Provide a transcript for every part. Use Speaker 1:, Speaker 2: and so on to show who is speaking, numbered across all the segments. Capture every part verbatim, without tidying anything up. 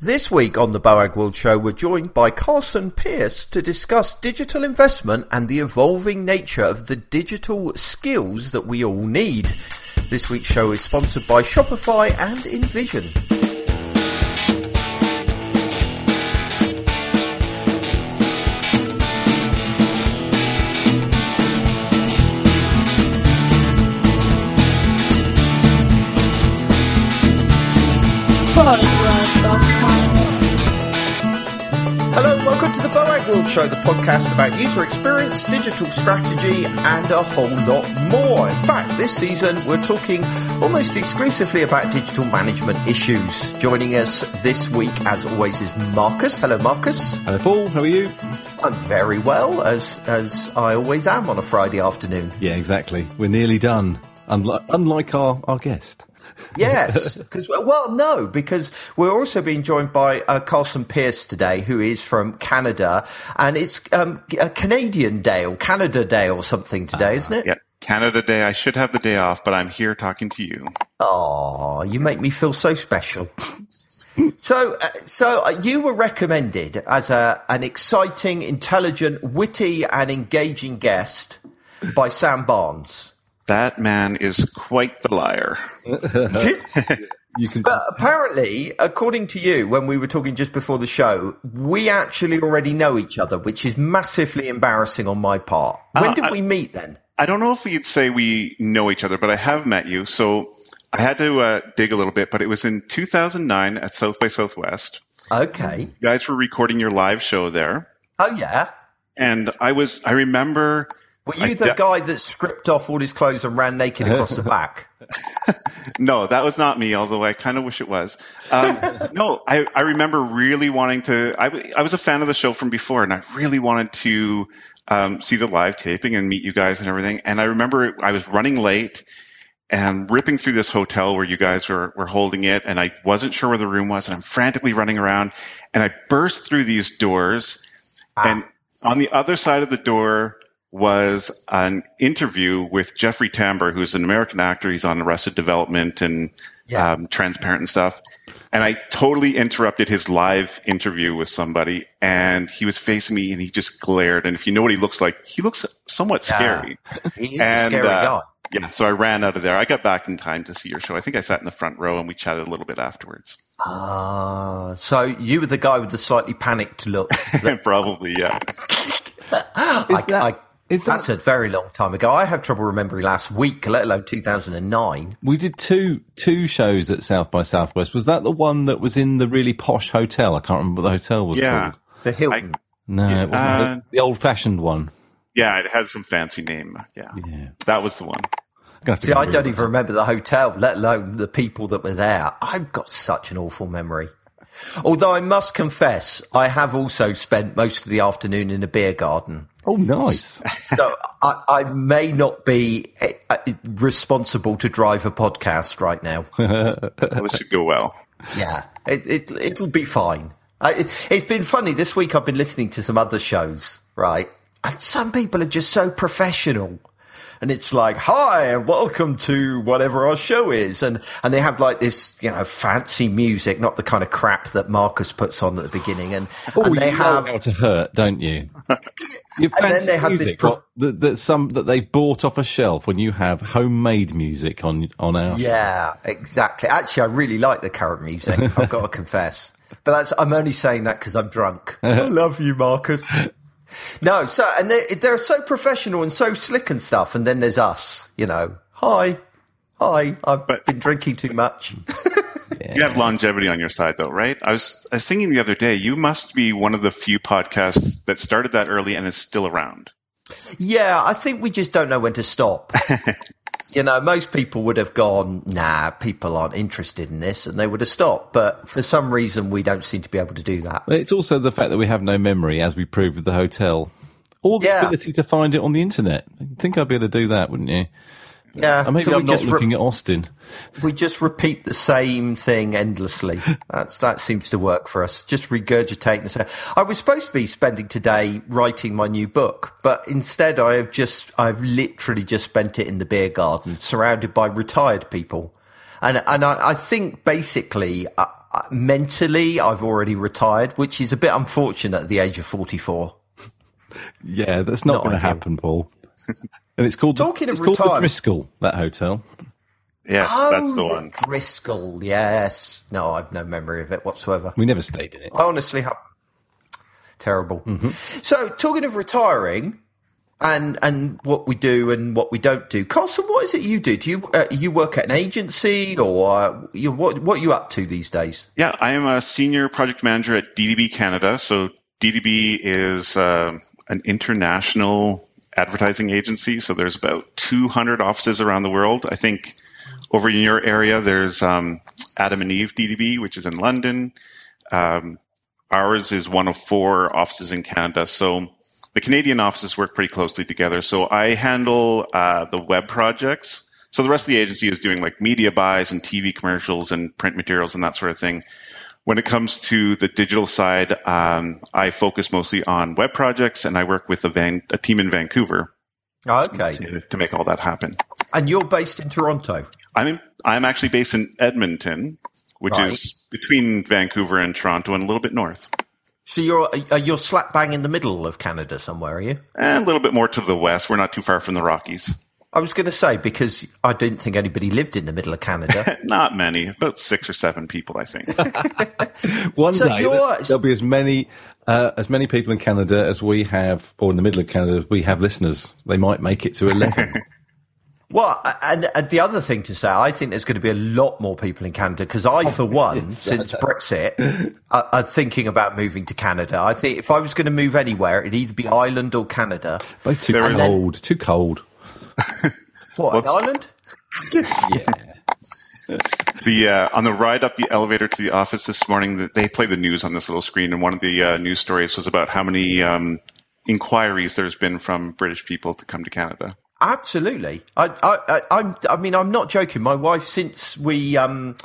Speaker 1: This week on the Boag World Show, we're joined by Carson Pierce to discuss digital investment and the evolving nature of the digital skills that we all need. This week's show is sponsored by Shopify and Envision. Hello, welcome to the Boag World Show, the podcast about user experience, digital strategy, and a whole lot more. In fact, this season we're talking almost exclusively about digital management issues. Joining us this week, as always, is Marcus. Hello, Marcus.
Speaker 2: Hello, Paul. How are you?
Speaker 1: I'm very well, as as I always am on a Friday afternoon.
Speaker 2: Yeah, exactly. We're nearly done, unlike, unlike our, our guest.
Speaker 1: Yes, because well, no, because we're also being joined by uh, Carson Pierce today, who is from Canada, and it's um, a Canadian Day or Canada Day or something today, uh, isn't it?
Speaker 3: Yeah, Canada Day. I should have the day off, but I'm here talking to you.
Speaker 1: Oh, you make me feel so special. So, uh, so uh, you were recommended as a an exciting, intelligent, witty, and engaging guest by Sam Barnes.
Speaker 3: That man is quite the liar.
Speaker 1: You can... But apparently, according to you, when we were talking just before the show, we actually already know each other, which is massively embarrassing on my part. When uh, did I, we meet then?
Speaker 3: I don't know if we'd say we know each other, but I have met you. So I had to uh, dig a little bit, but it was in two thousand nine at South by Southwest.
Speaker 1: Okay.
Speaker 3: You guys were recording your live show there.
Speaker 1: Oh, yeah.
Speaker 3: And I was, I remember...
Speaker 1: Were you the I, guy that stripped off all his clothes and ran naked across the back?
Speaker 3: No, that was not me, although I kind of wish it was. Um, no, I, I remember really wanting to I, – I was a fan of the show from before, and I really wanted to um, see the live taping and meet you guys and everything. And I remember I was running late and ripping through this hotel where you guys were, were holding it, and I wasn't sure where the room was, and I'm frantically running around. And I burst through these doors, ah. and on the other side of the door – was an interview with Jeffrey Tambor, who's an American actor. He's on Arrested Development and yeah. um, Transparent and stuff. And I totally interrupted his live interview with somebody, and he was facing me, and he just glared. And if you know what he looks like, he looks somewhat scary.
Speaker 1: Yeah. He's
Speaker 3: and,
Speaker 1: a scary
Speaker 3: uh,
Speaker 1: guy.
Speaker 3: Yeah, so I ran out of there. I got back in time to see your show. I think I sat in the front row, and we chatted a little bit afterwards.
Speaker 1: Ah, uh, so you were the guy with the slightly panicked look.
Speaker 3: Probably, yeah.
Speaker 1: I,
Speaker 2: that-
Speaker 1: I, Is that, That's a very long time ago. I have trouble remembering last week, let alone two thousand nine.
Speaker 2: We did two two shows at South by Southwest. Was that the one that was in the really posh hotel? I can't remember what the hotel was
Speaker 3: yeah.
Speaker 2: called.
Speaker 1: The Hilton.
Speaker 2: I, no,
Speaker 3: yeah,
Speaker 2: it wasn't.
Speaker 3: uh,
Speaker 2: the old-fashioned one.
Speaker 3: Yeah, it has some fancy name. Yeah, yeah. That was the one.
Speaker 1: See, I don't even remember the hotel, let alone the people that were there. I've got such an awful memory. Although I must confess, I have also spent most of the afternoon in a beer garden.
Speaker 2: Oh, nice.
Speaker 1: So I, I may not be uh, responsible to drive a podcast right now.
Speaker 3: This should go well.
Speaker 1: Yeah, it, it, it'll be fine. I, it, it's been funny. This week I've been listening to some other shows, right? And some people are just so professional. And it's like, hi, and welcome to whatever our show is. And, and they have like this, you know, fancy music, not the kind of crap that Marcus puts on at the beginning. And,
Speaker 2: oh,
Speaker 1: and they
Speaker 2: you
Speaker 1: have
Speaker 2: know how to hurt, don't you? You
Speaker 1: and then they have this pro-
Speaker 2: that, that some that they bought off a shelf when you have homemade music on on our
Speaker 1: yeah,
Speaker 2: show.
Speaker 1: Exactly. Actually, I really like the current music. I've got to confess, but that's I'm only saying that because I'm drunk. I love you, Marcus. No, so and they they're so professional and so slick and stuff, and then there's us, you know. Hi, hi, I've but, been drinking too much.
Speaker 3: Yeah. You have longevity on your side, though, right? I was I was thinking the other day, you must be one of the few podcasts that started that early and is still around.
Speaker 1: Yeah, I think we just don't know when to stop. You know, most people would have gone, nah, people aren't interested in this, and they would have stopped. But for some reason, we don't seem to be able to do that.
Speaker 2: It's also the fact that we have no memory, as we proved with the hotel. Or the yeah. ability to find it on the internet. I think I'd be able to do that, wouldn't you?
Speaker 1: Yeah.
Speaker 2: Or maybe
Speaker 1: so
Speaker 2: I'm not looking
Speaker 1: re-
Speaker 2: at Austin.
Speaker 1: We just repeat the same thing endlessly. That's That seems to work for us. Just regurgitating the same. I was supposed to be spending today writing my new book, but instead I have just, I've literally just spent it in the beer garden, surrounded by retired people. And and I, I think basically I, mentally, I've already retired, which is a bit unfortunate at the age of forty-four.
Speaker 2: Yeah, that's not, not going to happen, Paul. And it's called,
Speaker 1: Talking
Speaker 2: the, it's
Speaker 1: of
Speaker 2: called
Speaker 1: retirement,
Speaker 2: the Driscoll, that hotel.
Speaker 3: Yes,
Speaker 1: oh,
Speaker 3: that's the one.
Speaker 1: Driscoll, yes. No, I've no memory of it whatsoever.
Speaker 2: We never stayed in it.
Speaker 1: I honestly have. Terrible. Mm-hmm. So, talking of retiring and and what we do and what we don't do, Carlson, what is it you do? Do you uh, you work at an agency, or uh, you, what what are you up to these days?
Speaker 3: Yeah, I am a senior project manager at D D B Canada. So D D B is uh, an international advertising agency. So there's about two hundred offices around the world. I think over in your area, there's um, Adam and Eve D D B, which is in London. Um, ours is one of four offices in Canada. So the Canadian offices work pretty closely together. So I handle uh, the web projects. So the rest of the agency is doing like media buys and T V commercials and print materials and that sort of thing. When it comes to the digital side, um, I focus mostly on web projects, and I work with a, van- a team in Vancouver.
Speaker 1: Okay.
Speaker 3: To, to make all that happen.
Speaker 1: And you're based in Toronto?
Speaker 3: I'm in, I'm actually based in Edmonton, which right. is between Vancouver and Toronto and a little bit north.
Speaker 1: So you're uh, you're slap bang in the middle of Canada somewhere, are you?
Speaker 3: And a little bit more to the west. We're not too far from the Rockies.
Speaker 1: I was going to say, because I didn't think anybody lived in the middle of Canada.
Speaker 3: Not many, about six or seven people, I think.
Speaker 2: One so day there'll be as many uh, as many people in Canada as we have, or in the middle of Canada, as we have listeners. They might make it to eleven.
Speaker 1: Well, and, and the other thing to say, I think there's going to be a lot more people in Canada, because I, for one, since Brexit, are, are thinking about moving to Canada. I think if I was going to move anywhere, it'd either be Ireland or Canada.
Speaker 2: Both too and cold, then, too cold.
Speaker 1: What, Ireland?
Speaker 2: Yeah.
Speaker 3: The uh, on the ride up the elevator to the office this morning, they played the news on this little screen, and one of the uh, news stories was about how many um, inquiries there's been from British people to come to Canada.
Speaker 1: Absolutely. I, I, I, I'm, I mean, I'm not joking. My wife, since we um,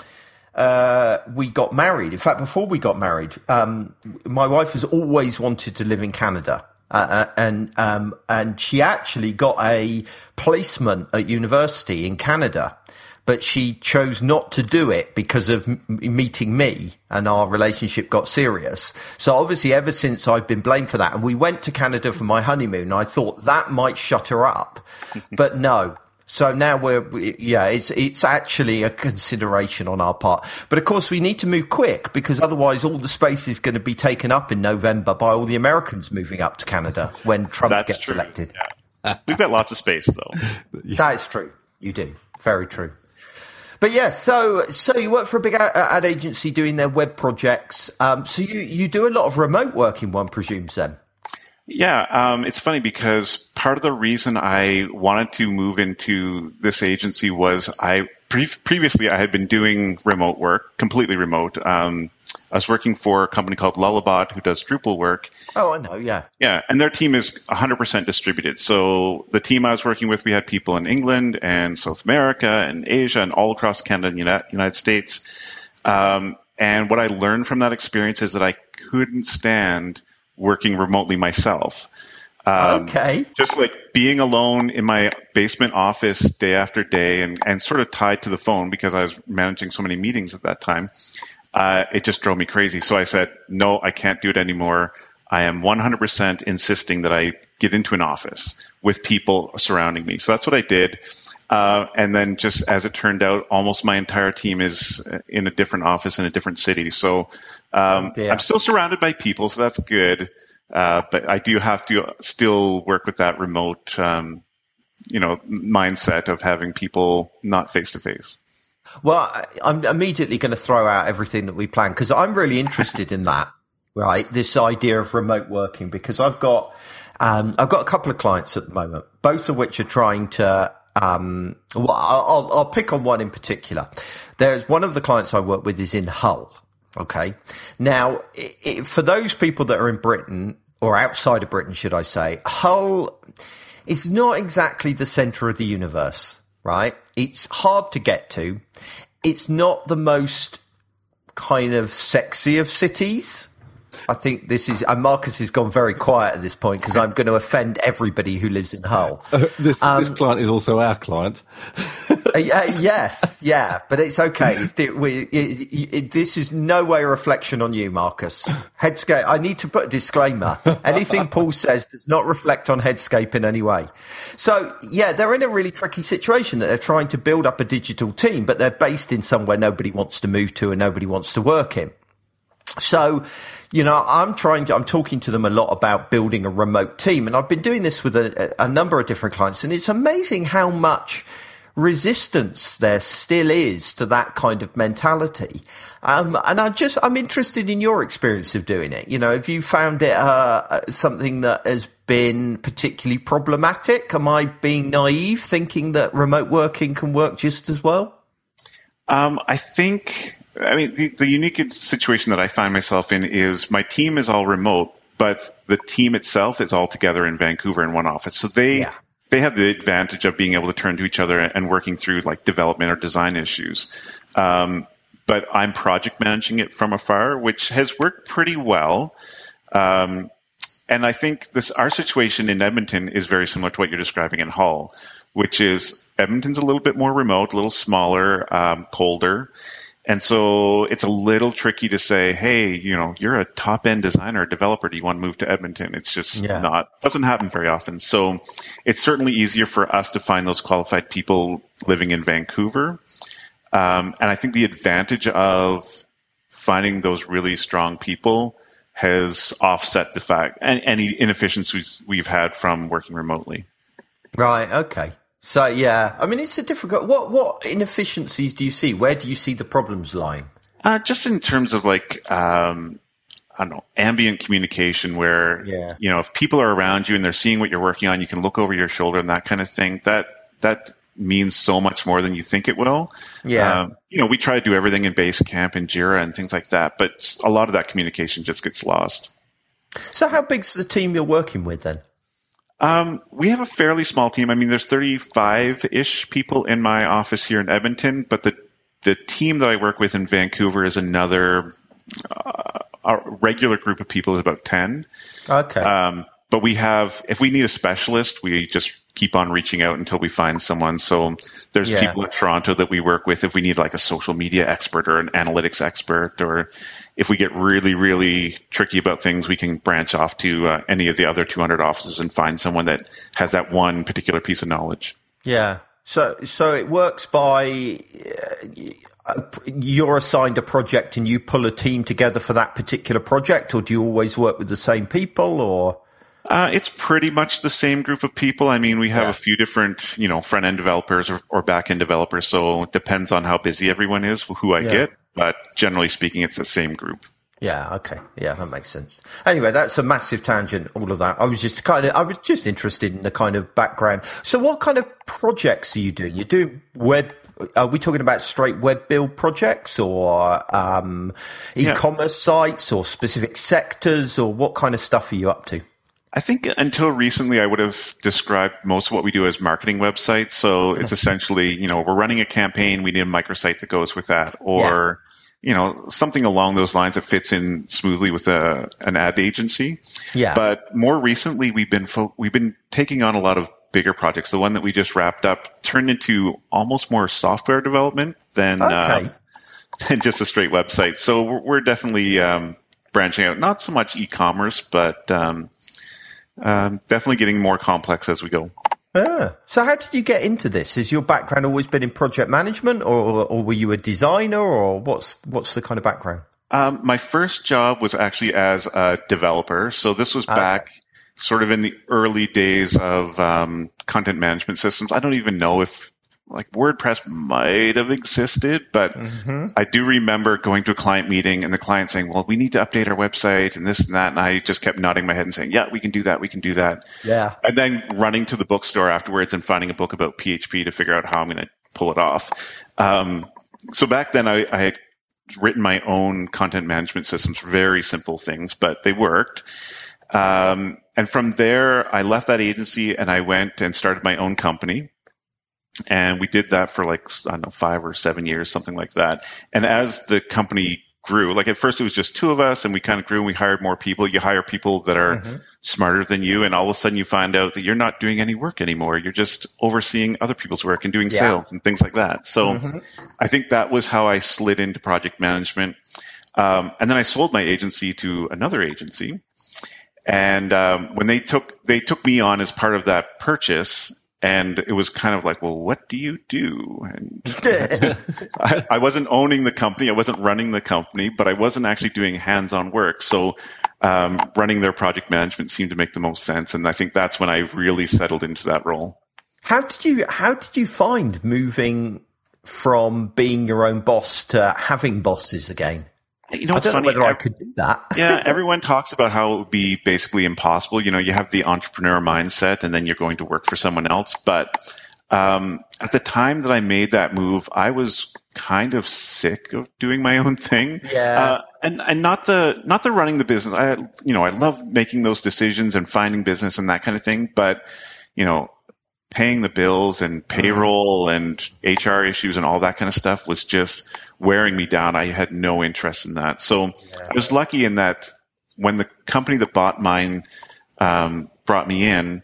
Speaker 1: uh, we got married, in fact, before we got married, um, my wife has always wanted to live in Canada. Uh, and um, and she actually got a placement at university in Canada, but she chose not to do it because of m- meeting me, and our relationship got serious. So obviously, ever since, I've been blamed for that. And we went to Canada for my honeymoon. I thought that might shut her up, but no. So now we're, we, yeah, it's it's actually a consideration on our part. But of course, we need to move quick, because otherwise all the space is going to be taken up in November by all the Americans moving up to Canada when Trump
Speaker 3: That's
Speaker 1: gets
Speaker 3: true.
Speaker 1: elected.
Speaker 3: Yeah. We've got lots of space, though.
Speaker 1: That is true. You do. Very true. But yeah, so so you work for a big ad, ad agency doing their web projects. Um, so you, you do a lot of remote working, one presumes, then?
Speaker 3: Yeah, um, it's funny because part of the reason I wanted to move into this agency was I pre- previously I had been doing remote work, completely remote. Um, I was working for a company called Lullabot who does Drupal work.
Speaker 1: Oh, I know, yeah.
Speaker 3: Yeah, and their team is one hundred percent distributed. So the team I was working with, we had people in England and South America and Asia and all across Canada and the United States. Um, and what I learned from that experience is that I couldn't stand working remotely myself. Um,
Speaker 1: okay.
Speaker 3: Just like being alone in my basement office day after day and, and sort of tied to the phone because I was managing so many meetings at that time. Uh, it just drove me crazy. So I said, no, I can't do it anymore. I am one hundred percent insisting that I get into an office with people surrounding me. So that's what I did. Uh, and then just as it turned out, almost my entire team is in a different office in a different city. So um, yeah. I'm still surrounded by people, so that's good. Uh, but I do have to still work with that remote, um, you know, mindset of having people not face to face.
Speaker 1: Well, I'm immediately going to throw out everything that we plan, because I'm really interested in that, right? This idea of remote working, because I've got, um, I've got a couple of clients at the moment, both of which are trying to, um, well, I'll, I'll pick on one in particular. There's one of the clients I work with is in Hull. Okay. Now, it, it, for those people that are in Britain, or outside of Britain, should I say, Hull is not exactly the center of the universe, right? It's hard to get to. It's not the most kind of sexy of cities. I think this is, and Marcus has gone very quiet at this point because I'm going to offend everybody who lives in Hull.
Speaker 2: Uh, this,
Speaker 1: um,
Speaker 2: this client is also our client.
Speaker 1: uh, yes, yeah, but it's okay. It's, it, we, it, it, this is no way a reflection on you, Marcus. Headscape, I need to put a disclaimer. Anything Paul says does not reflect on Headscape in any way. So, yeah, they're in a really tricky situation that they're trying to build up a digital team, but they're based in somewhere nobody wants to move to and nobody wants to work in. So, you know, I'm trying to, I'm talking to them a lot about building a remote team. And I've been doing this with a, a number of different clients. And it's amazing how much resistance there still is to that kind of mentality. Um, and I just, I'm interested in your experience of doing it. You know, have you found it uh, something that has been particularly problematic? Am I being naive thinking that remote working can work just as well?
Speaker 3: Um, I think... I mean, the, the unique situation that I find myself in is my team is all remote, but the team itself is all together in Vancouver in one office. So they yeah. they have the advantage of being able to turn to each other and working through like development or design issues. Um, but I'm project managing it from afar, which has worked pretty well. Um, and I think this our situation in Edmonton is very similar to what you're describing in Hull, which is Edmonton's a little bit more remote, a little smaller, um, colder. And so it's a little tricky to say, hey, you know, you're a top end designer, developer. Do you want to move to Edmonton? It's just yeah. not, doesn't happen very often. So it's certainly easier for us to find those qualified people living in Vancouver. Um, and I think the advantage of finding those really strong people has offset the fact and any inefficiencies we've had from working remotely.
Speaker 1: Right. Okay. So, yeah, I mean, it's a difficult, what, what inefficiencies do you see? Where do you see the problems lying?
Speaker 3: Uh, just in terms of like, um, I don't know, ambient communication where,
Speaker 1: yeah.
Speaker 3: you know, if people are around you and they're seeing what you're working on, you can look over your shoulder and that kind of thing. That, that means so much more than you think it will.
Speaker 1: Yeah.
Speaker 3: Um, you know, we try to do everything in Basecamp and Jira and things like that, but a lot of that communication just gets lost.
Speaker 1: So how big's the team you're working with then?
Speaker 3: Um, we have a fairly small team. I mean, there's thirty-five-ish people in my office here in Edmonton, but the the team that I work with in Vancouver is another uh, a regular group of people is about ten.
Speaker 1: Okay.
Speaker 3: Um, but we have, if we need a specialist, we just keep on reaching out until we find someone. So there's
Speaker 1: yeah.
Speaker 3: people in Toronto that we work with if we need like a social media expert or an analytics expert, or if we get really, really tricky about things, we can branch off to uh, any of the other two hundred offices and find someone that has that one particular piece of knowledge.
Speaker 1: Yeah. So, so it works by uh, you're assigned a project and you pull a team together for that particular project, or do you always work with the same people, or?
Speaker 3: Uh, it's pretty much the same group of people. I mean, we have
Speaker 1: yeah.
Speaker 3: a few different, you know, front-end developers or, or back-end developers, so it depends on how busy everyone is, who I yeah. get. But generally speaking, it's the same group.
Speaker 1: Yeah, okay. Yeah, that makes sense. Anyway, that's a massive tangent, all of that. I was just kind of, I was just interested in the kind of background. So what kind of projects are you doing? You're doing web, are we talking about straight web build projects, or um, e-commerce yeah. sites, or specific sectors, or what kind of stuff are you up to?
Speaker 3: I think until recently, I would have described most of what we do as marketing websites. So it's essentially, you know, we're running a campaign, we need a microsite that goes with that, or, yeah. you know, something along those lines that fits in smoothly with a, an ad agency.
Speaker 1: Yeah.
Speaker 3: But more recently, we've been fo- we've been taking on a lot of bigger projects. The one that we just wrapped up turned into almost more software development than
Speaker 1: okay.
Speaker 3: uh, than just a straight website. So we're, we're definitely um, branching out. Not so much e-commerce, but um, Um, definitely getting more complex as we go.
Speaker 1: Ah, so how did you get into this? Has your background always been in project management, or, or were you a designer, or what's what's the kind of background?
Speaker 3: Um, my first job was actually as a developer. So this was back okay. sort of in the early days of um, content management systems. I don't even know if like WordPress might have existed, but mm-hmm. I do remember going to a client meeting and the client saying, well, we need to update our website and this and that. And I just kept nodding my head and saying, yeah, we can do that. We can do that.
Speaker 1: Yeah.
Speaker 3: And then running to the bookstore afterwards and finding a book about P H P to figure out how I'm going to pull it off. Um, so back then I, I had written my own content management systems, very simple things, but they worked. Um, and from there, I left that agency and I went and started my own company. And we did that for like, I don't know, five or seven years, something like that. And as the company grew, like at first it was just two of us and we kind of grew and we hired more people. You hire people that are mm-hmm. smarter than you, and all of a sudden you find out that you're not doing any work anymore. You're just overseeing other people's work and doing yeah. sales and things like that. So mm-hmm. I think that was how I slid into project management. Um, and then I sold my agency to another agency. And um, when they took they took me on as part of that purchase, and it was kind of like, well, what do you do? And I, I wasn't owning the company, I wasn't running the company, but I wasn't actually doing hands-on work. So um, running their project management seemed to make the most sense, and I think that's when I really settled into that role.
Speaker 1: How did you How did you find moving from being your own boss to having bosses again?
Speaker 3: You know,
Speaker 1: I don't
Speaker 3: funny.
Speaker 1: know whether I could do that.
Speaker 3: Yeah, everyone talks about how it would be basically impossible. You know, you have the entrepreneur mindset and then you're going to work for someone else. But um, at the time that I made that move, I was kind of sick of doing my own thing.
Speaker 1: Yeah.
Speaker 3: Uh, and, and not the not the running the business. I, you know, I love making those decisions and finding business and that kind of thing. But, you know, paying the bills and payroll and H R issues and all that kind of stuff was just wearing me down. I had no interest in that. So yeah. I was lucky in that when the company that bought mine um, brought me in,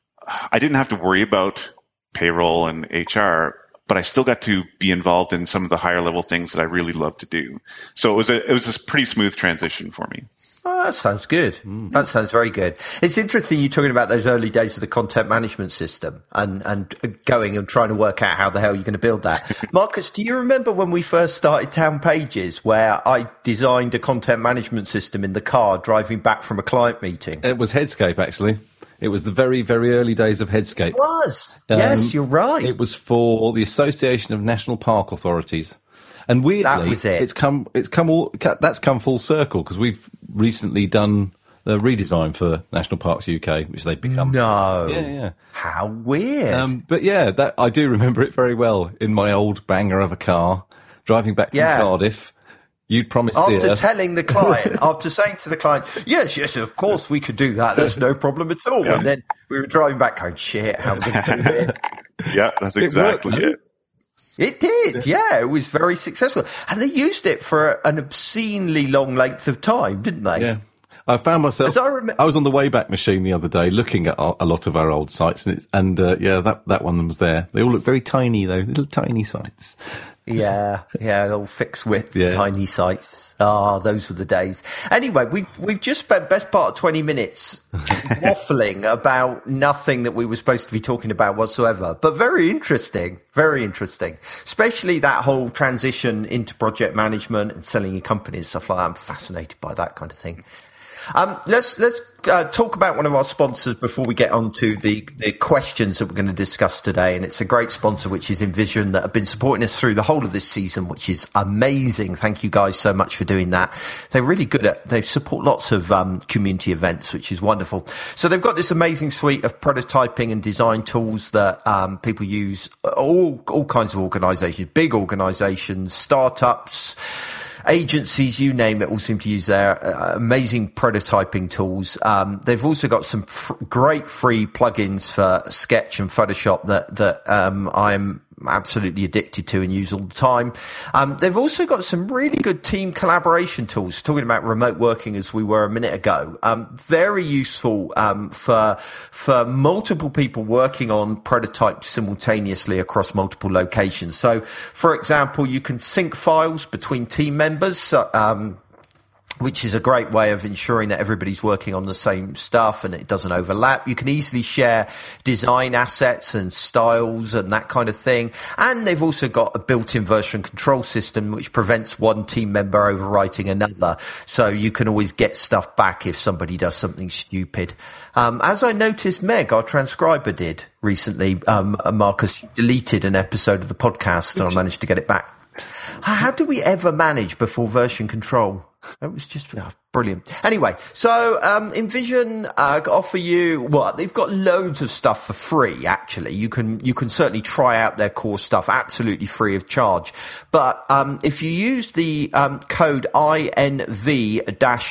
Speaker 3: I didn't have to worry about payroll and H R, but I still got to be involved in some of the higher level things that I really love to do. So it was a, it was a pretty smooth transition for me.
Speaker 1: Oh, that sounds good. Mm. That sounds very good. It's interesting you talking about those early days of the content management system and, and going and trying to work out how the hell you're going to build that. Marcus, do you remember when we first started Town Pages where I designed a content management system in the car driving back from a client meeting?
Speaker 2: It was Headscape, actually. It was the very, very early days of Headscape. It
Speaker 1: was. Um, yes, you're right.
Speaker 2: It was for the Association of National Park Authorities. And weirdly,
Speaker 1: that was it.
Speaker 2: it's come, it's come all, that's come full circle because we've recently done the redesign for National Parks U K, which they've become.
Speaker 1: No.
Speaker 2: Yeah, yeah.
Speaker 1: How weird.
Speaker 2: Um, but yeah, that, I do remember it very well in my old banger of a car, driving back from
Speaker 1: yeah.
Speaker 2: Cardiff. You'd promised
Speaker 1: After
Speaker 2: the
Speaker 1: telling the client, after saying to the client, yes, yes, of course we could do that. There's no problem at all. Yeah. And then we were driving back going, shit, how are we going to do this?
Speaker 3: Yeah, that's exactly it. Worked,
Speaker 1: it. It did, yeah. It was very successful. And they used it for an obscenely long length of time, didn't they?
Speaker 2: Yeah. I found myself, I, rem- I was on the Wayback Machine the other day looking at a lot of our old sites, and, it, and uh, yeah, that, that one was there. They all look very tiny, though, little tiny sites.
Speaker 1: Yeah, yeah, little fixed width,
Speaker 2: yeah.
Speaker 1: tiny sites. Ah, oh, those were the days. Anyway, we've we've just spent best part of twenty minutes waffling about nothing that we were supposed to be talking about whatsoever, but very interesting, very interesting. Especially that whole transition into project management and selling your company and stuff like that. I'm fascinated by that kind of thing. Um, let's let's uh, talk about one of our sponsors before we get on to the, the questions that we're going to discuss today. And it's a great sponsor, which is Envision, that have been supporting us through the whole of this season, which is amazing. Thank you guys so much for doing that. They're really good at, they support lots of um, community events, which is wonderful. So they've got this amazing suite of prototyping and design tools that um, people use, all all kinds of organizations, big organizations, startups, agencies, you name it, all seem to use their uh, amazing prototyping tools. Um, they've also got some f- great free plugins for Sketch and Photoshop that that um, I'm absolutely addicted to and use all the time. Um, they've also got some really good team collaboration tools, talking about remote working as we were a minute ago. Um, very useful um, for for multiple people working on prototypes simultaneously across multiple locations. So, for example, you can sync files between team members, so, um, which is a great way of ensuring that everybody's working on the same stuff and it doesn't overlap. You can easily share design assets and styles and that kind of thing. And they've also got a built-in version control system which prevents one team member overwriting another. So you can always get stuff back if somebody does something stupid. Um, as I noticed Meg, our transcriber, did recently, um, Marcus, deleted an episode of the podcast and I managed to get it back. How do we ever manage before version control? It was just oh, brilliant. Anyway, so um, Envision uh, offer you what well, they've got loads of stuff for free. Actually, you can you can certainly try out their core stuff absolutely free of charge. But um, if you use the um, code I N V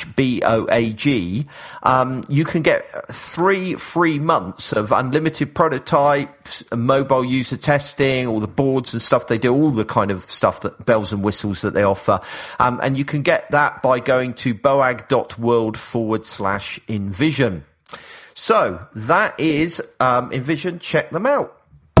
Speaker 1: B O A G, um, you can get three free months of unlimited prototypes, mobile user testing, all the boards and stuff they do, all the kind of stuff that bells and whistles that they offer, um, and you can get that by going to boag.world forward slash envision. So that is um, InVision. Check them out.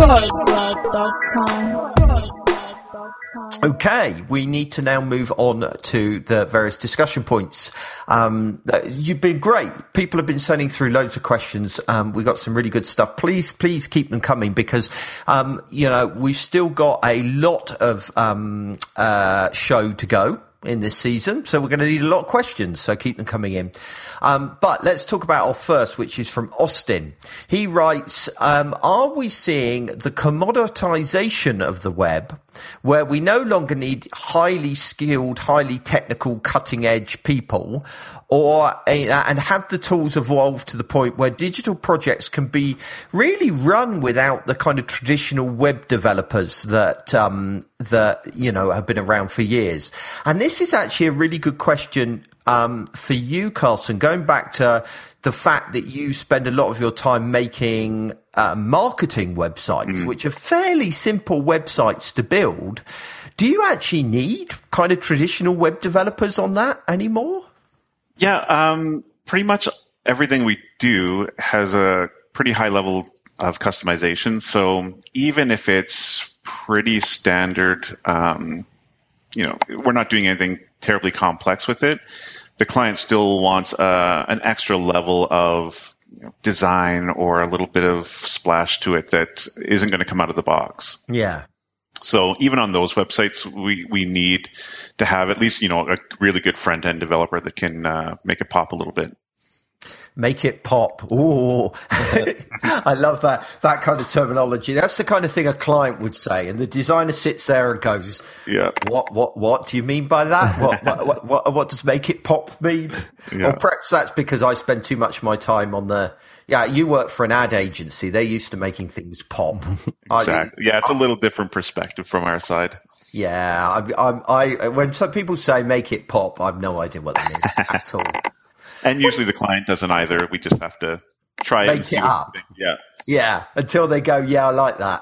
Speaker 1: Okay, we need to now move on to the various discussion points. Um, you've been great. People have been sending through loads of questions. Um, we've got some really good stuff. Please, please keep them coming because, um, you know, we've still got a lot of um, uh, show to go in this season, so we're going to need a lot of questions, so keep them coming in. Um, but let's talk about our first, which is from Austin. He writes, um, are we seeing the commoditization of the web where we no longer need highly skilled, highly technical, cutting-edge people, or and have the tools evolved to the point where digital projects can be really run without the kind of traditional web developers that um, that you know have been around for years? And this is actually a really good question um, for you, Carlson. Going back to the fact that you spend a lot of your time making uh, marketing websites, mm. which are fairly simple websites to build. Do you actually need kind of traditional web developers on that anymore?
Speaker 3: Yeah, um, pretty much everything we do has a pretty high level of customization. So even if it's pretty standard, um, you know, we're not doing anything terribly complex with it. The client still wants uh, an extra level of you know, design or a little bit of splash to it that isn't going to come out of the box.
Speaker 1: Yeah.
Speaker 3: So even on those websites, we, we need to have at least, you know, a really good front end developer that can uh, make it pop a little bit.
Speaker 1: Make it pop. Ooh, I love that, that kind of terminology. That's the kind of thing a client would say. And the designer sits there and goes, yeah, what, what, what do you mean by that? What, what, what, what does make it pop mean? Yeah. Or perhaps that's because I spend too much of my time on the, yeah, you work for an ad agency. They're used to making things pop.
Speaker 3: Exactly. I, yeah, it's a little different perspective from our side.
Speaker 1: Yeah. I, I, I when some people say make it pop, I've no idea what they mean at all.
Speaker 3: And usually the client doesn't either. We just have to try
Speaker 1: Make
Speaker 3: it and see
Speaker 1: it
Speaker 3: what
Speaker 1: up.
Speaker 3: they think. Yeah.
Speaker 1: Yeah. Until they go, yeah, I like that.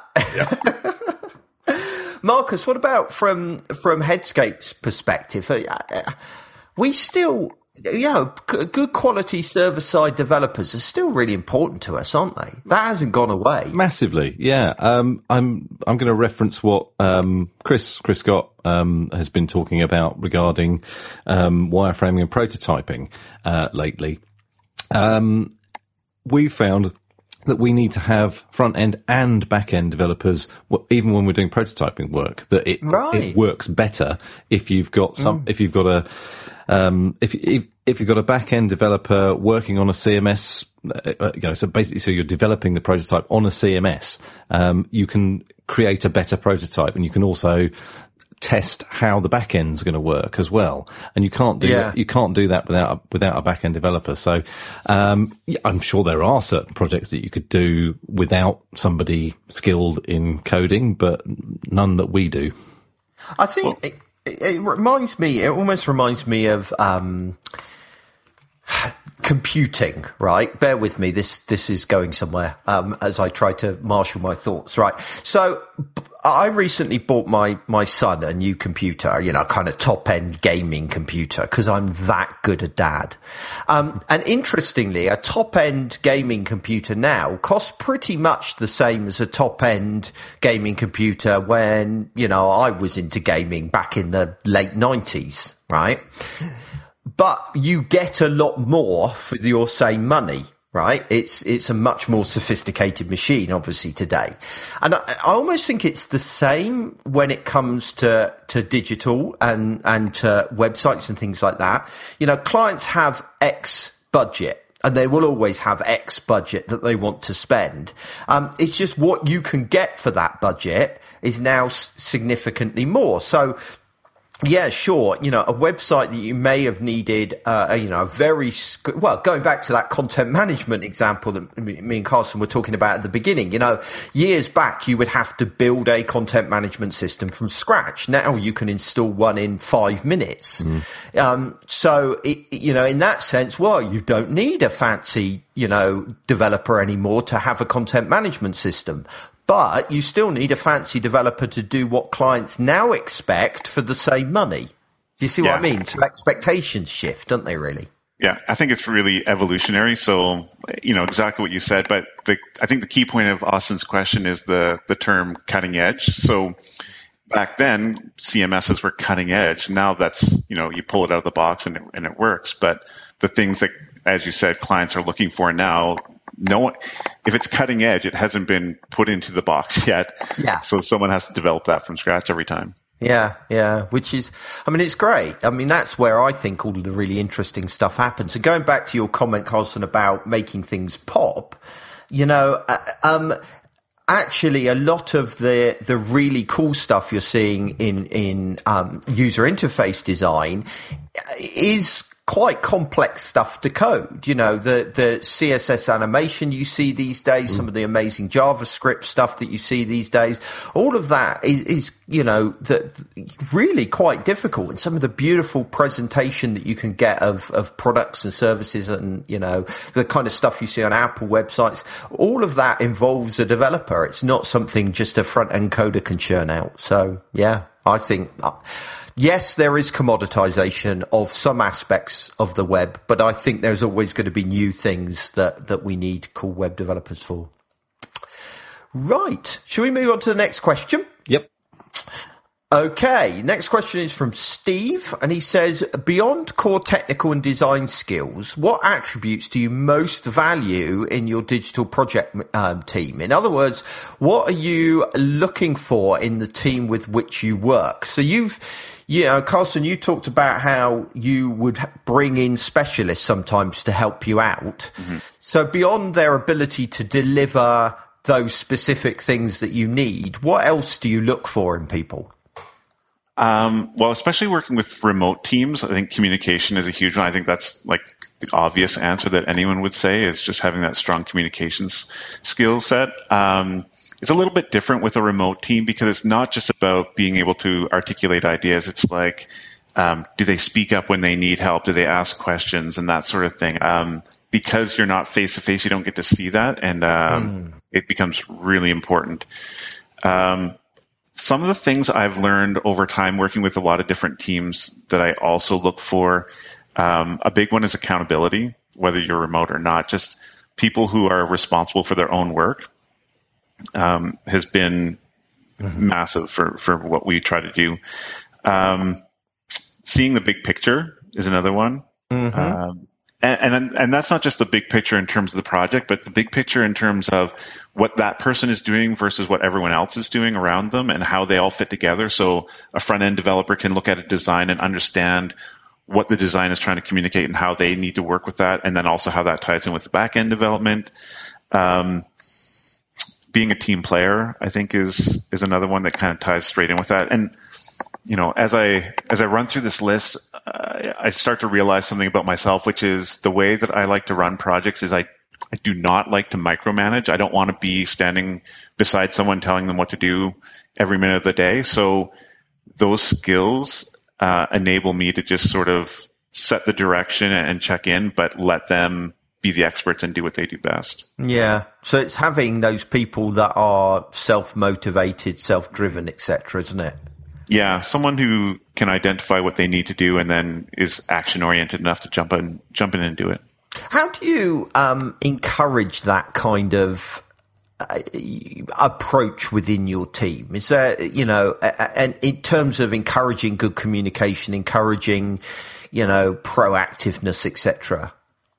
Speaker 3: Yeah.
Speaker 1: Marcus, what about from, from Headscape's perspective? We still, you know, good quality server side developers are still really important to us, aren't they? That hasn't gone away.
Speaker 2: Massively. Yeah. Um, I'm, I'm going to reference what, um, Chris, Chris Scott, um, has been talking about regarding, um, wireframing and prototyping, uh, lately. Um, we found that we need to have front end and back end developers, even when we're doing prototyping work, that it, right. it works better if you've got some, mm. if you've got a, um, if, if, if you've got a back end developer working on a C M S, uh, you know, so basically, so you're developing the prototype on a C M S, um, you can create a better prototype, and you can also test how the back end's going to work as well. And you can't do yeah. that, you can't do that without a, without a back end developer. So, um, yeah, I'm sure there are certain projects that you could do without somebody skilled in coding, but none that we do.
Speaker 1: I think well, it, it, it reminds me, it almost reminds me of, um, computing, right? Bear with me. This, this is going somewhere, um, as I try to marshal my thoughts, right? So I recently bought my, my son a new computer, you know, kind of top end gaming computer, because I'm that good a dad. Um, and interestingly, a top end gaming computer now costs pretty much the same as a top end gaming computer when, you know, I was into gaming back in the late nineties, right? But you get a lot more for your same money, right? It's, it's a much more sophisticated machine, obviously, today. And I, I almost think it's the same when it comes to, to digital and, and to websites and things like that. You know, clients have X budget, and they will always have X budget that they want to spend. Um, it's just what you can get for that budget is now s- significantly more. So, yeah, sure. You know, a website that you may have needed, uh, you know, a very, well, going back to that content management example that me and Carlson were talking about at the beginning, you know, years back, you would have to build a content management system from scratch. Now you can install one in five minutes. Mm. Um, so, it, you know, in that sense, well, you don't need a fancy, you know, developer anymore to have a content management system. But you still need a fancy developer to do what clients now expect for the same money. Do you see yeah. what I mean? So expectations shift, don't they, really?
Speaker 3: Yeah, I think it's really evolutionary. So, you know, exactly what you said. But the, I think the key point of Austin's question is the, the term cutting edge. So back then, C M Ss were cutting edge. Now that's, you know, you pull it out of the box and it, and it works. But the things that, as you said, clients are looking for now, no one, if it's cutting edge, it hasn't been put into the box yet.
Speaker 1: Yeah.
Speaker 3: So someone has to develop that from scratch every time.
Speaker 1: Yeah, yeah, which is, I mean, it's great. I mean, that's where I think all of the really interesting stuff happens. And going back to your comment, Carlson, about making things pop, you know, um, actually a lot of the, the really cool stuff you're seeing in, in, um, user interface design is quite complex stuff to code. You know, the, the C S S animation you see these days, some of the amazing JavaScript stuff that you see these days, all of that is, is you know, the, really quite difficult. And some of the beautiful presentation that you can get of, of products and services and, you know, the kind of stuff you see on Apple websites, all of that involves a developer. It's not something just a front end coder can churn out. So yeah, I think, uh, yes, there is commoditization of some aspects of the web, but I think there's always going to be new things that, that we need cool web developers for. Right. Shall we move on to the next question?
Speaker 2: Yep.
Speaker 1: Okay. Next question is from Steve, and he says, beyond core technical and design skills, what attributes do you most value in your digital project um, team? In other words, what are you looking for in the team with which you work? So you've, you know, Carlson, you talked about how you would bring in specialists sometimes to help you out. Mm-hmm. So beyond their ability to deliver those specific things that you need, what else do you look for in people?
Speaker 3: Um, well, especially working with remote teams, I think communication is a huge one. I think that's like the obvious answer that anyone would say is just having that strong communications skill set. Um, it's a little bit different with a remote team because it's not just about being able to articulate ideas. It's like, um, do they speak up when they need help? Do they ask questions and that sort of thing? Um, because you're not face to face, you don't get to see that. And, um, mm. it becomes really important. Um, Some of the things I've learned over time working with a lot of different teams that I also look for, um, a big one is accountability, whether you're remote or not. Just people who are responsible for their own work um, has been mm-hmm. massive for, for what we try to do. Um, seeing the big picture is another one. Mm-hmm. Um, And, and and that's not just the big picture in terms of the project, but the big picture in terms of what that person is doing versus what everyone else is doing around them and how they all fit together. So a front-end developer can look at a design and understand what the design is trying to communicate and how they need to work with that, and then also how that ties in with the back-end development. Um, being a team player, I think, is is another one that kind of ties straight in with that. And you know, as I as I run through this list, uh, I start to realize something about myself, which is the way that I like to run projects is I, I do not like to micromanage. I don't want to be standing beside someone telling them what to do every minute of the day. So those skills uh, enable me to just sort of set the direction and check in, but let them be the experts and do what they do best.
Speaker 1: Yeah. So it's having those people that are self-motivated, self-driven, et cetera, isn't it?
Speaker 3: Yeah, someone who can identify what they need to do and then is action-oriented enough to jump in, jump in and do it.
Speaker 1: How do you um, encourage that kind of uh, approach within your team? Is there, you know, and in terms of encouraging good communication, encouraging, you know, proactiveness, et cetera?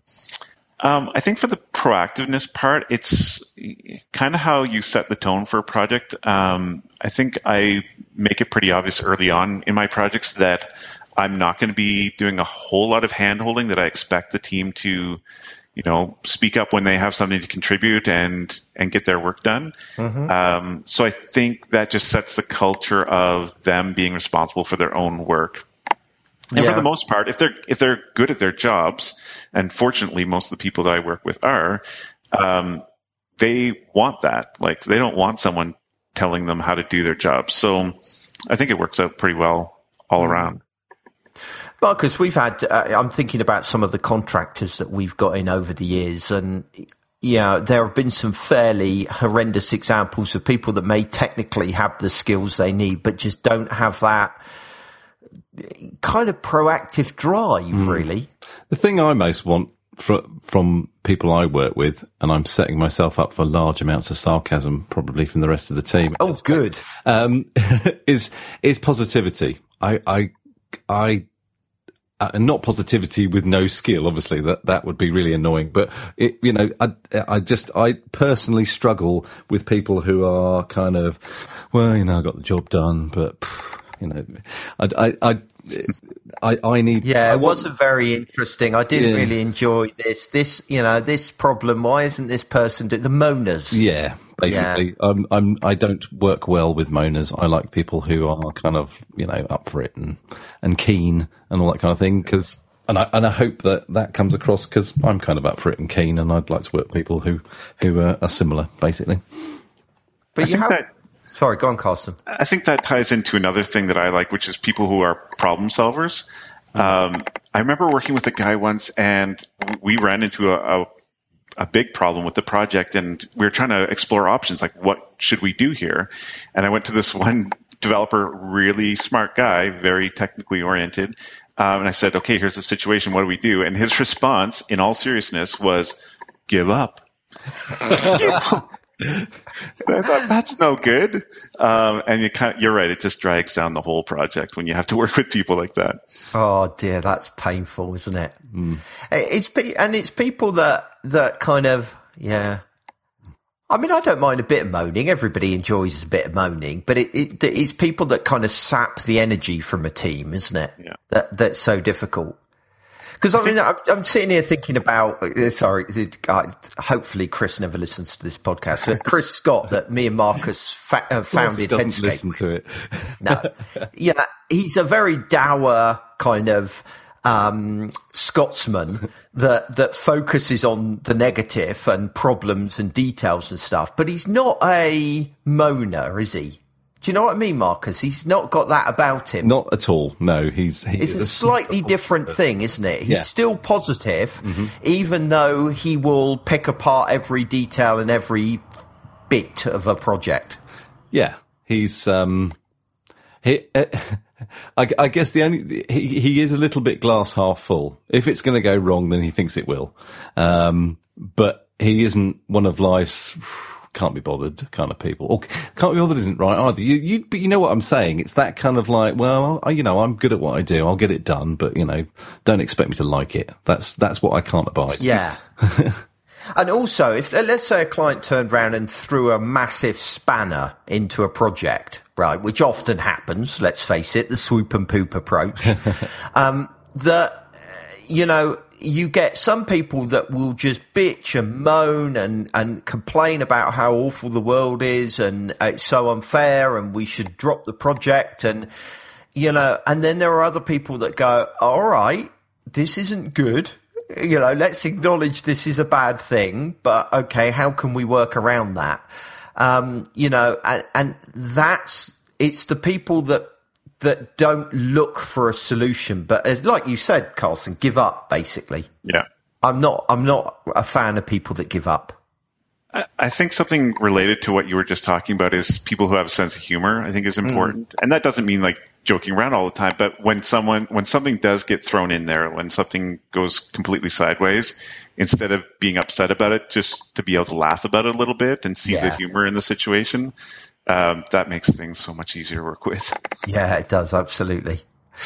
Speaker 3: Um, I think for the proactiveness part, it's kind of how you set the tone for a project. Um, I think I make it pretty obvious early on in my projects that I'm not going to be doing a whole lot of hand-holding, that I expect the team to, you know, speak up when they have something to contribute and, and get their work done. Mm-hmm. Um, so I think that just sets the culture of them being responsible for their own work. And yeah. for the most part, if they're if they're good at their jobs, and fortunately most of the people that I work with are, um, they want that. Like, they don't want someone telling them how to do their job. So I think it works out pretty well all mm. around.
Speaker 1: Marcus, we've had, uh, I'm thinking about some of the contractors that we've got in over the years, and yeah, there have been some fairly horrendous examples of people that may technically have the skills they need, but just don't have that kind of proactive drive, mm. really.
Speaker 2: the thing I most want fr- from people I work with, and I'm setting myself up for large amounts of sarcasm probably from the rest of the team.
Speaker 1: Oh, good.
Speaker 2: Um, is is positivity. I I I. Uh, and not positivity with no skill, obviously, that, that would be really annoying. But, it, you know, I, I just, I personally struggle with people who are kind of, well, you know, I got the job done, but, you know, I, I, I, I, I need.
Speaker 1: Yeah,
Speaker 2: I
Speaker 1: it
Speaker 2: want,
Speaker 1: wasn't very interesting. I didn't
Speaker 2: Yeah.
Speaker 1: really enjoy this. This, you know, this problem. Why isn't this person do the moaners?
Speaker 2: Yeah. Basically,
Speaker 1: Yeah.
Speaker 2: I'm, I'm, I don't work well with moaners. I like people who are kind of, you know, up for it and, and keen and all that kind of thing. Cause, and I, and I hope that that comes across because I'm kind of up for it and keen, and I'd like to work with people who, who are, are similar, basically.
Speaker 1: But
Speaker 3: I
Speaker 1: you
Speaker 3: think
Speaker 1: have.
Speaker 3: that-
Speaker 1: Sorry, go on, Carsten.
Speaker 3: I think that ties into another thing that I like, which is people who are problem solvers. Um, I remember working with a guy once, and we ran into a, a a big problem with the project, and we were trying to explore options, like what should we do here? And I went to this one developer, really smart guy, very technically oriented, um, and I said, okay, here's the situation, what do we do? And his response, in all seriousness, was, give up. I thought, that's no good. Um, and you kind of, you're right, it just drags down the whole project when you have to work with people like that.
Speaker 1: Oh dear, that's painful, isn't it?
Speaker 2: Mm.
Speaker 1: It's pe- and it's people that that kind of yeah. I mean, I don't mind a bit of moaning. Everybody enjoys a bit of moaning, but it, it it's people that kind of sap the energy from a team, isn't it?
Speaker 3: Yeah.
Speaker 1: That that's so difficult. Because I mean, I'm, I'm sitting here thinking about. Uh, sorry, uh, hopefully Chris never listens to this podcast. Uh, Chris Scott, that me and Marcus fa- uh, founded
Speaker 2: doesn't
Speaker 1: Headscape.
Speaker 2: listen to it.
Speaker 1: No, yeah, he's a very dour kind of um, Scotsman that that focuses on the negative and problems and details and stuff. But he's not a moaner, is he? Do you know what I mean, Marcus? He's not got that about him.
Speaker 2: Not at all. No, he's. He
Speaker 1: It's
Speaker 2: is
Speaker 1: a slightly different thing, isn't it? He's
Speaker 2: Yeah.
Speaker 1: still positive, mm-hmm. even though he will pick apart every detail and every bit of a project.
Speaker 2: Yeah, he's. Um, he. Uh, I, I guess the only he, he is a little bit glass half full. If it's going to go wrong, then he thinks it will. Um, but he isn't one of life's can't be bothered kind of people. Or can't be bothered isn't right either. You, you, but you know what I'm saying? It's that kind of like, well, I, you know, I'm good at what I do. I'll get it done, but you know, don't expect me to like it. That's that's what I can't abide.
Speaker 1: Yeah. And also, if let's say a client turned around and threw a massive spanner into a project, right, which often happens, let's face it, the swoop and poop approach, um, that, you know, you get some people that will just bitch and moan and, and complain about how awful the world is and it's so unfair and we should drop the project. And, you know, and then there are other people that go, all right, this isn't good. You know, let's acknowledge this is a bad thing, but okay, how can we work around that? Um, you know, and, and that's, it's the people that, that don't look for a solution, but uh, like you said, Carlson, give up, basically.
Speaker 3: Yeah.
Speaker 1: I'm not, I'm not a fan of people that give up.
Speaker 3: I, I think something related to what you were just talking about is people who have a sense of humor, I think is important. Mm. And that doesn't mean like joking around all the time, but when someone, when something does get thrown in there, when something goes completely sideways, instead of being upset about it, just to be able to laugh about it a little bit and see yeah. the humor in the situation, um, that makes things so much easier to work with.
Speaker 1: Yeah, it does. Absolutely.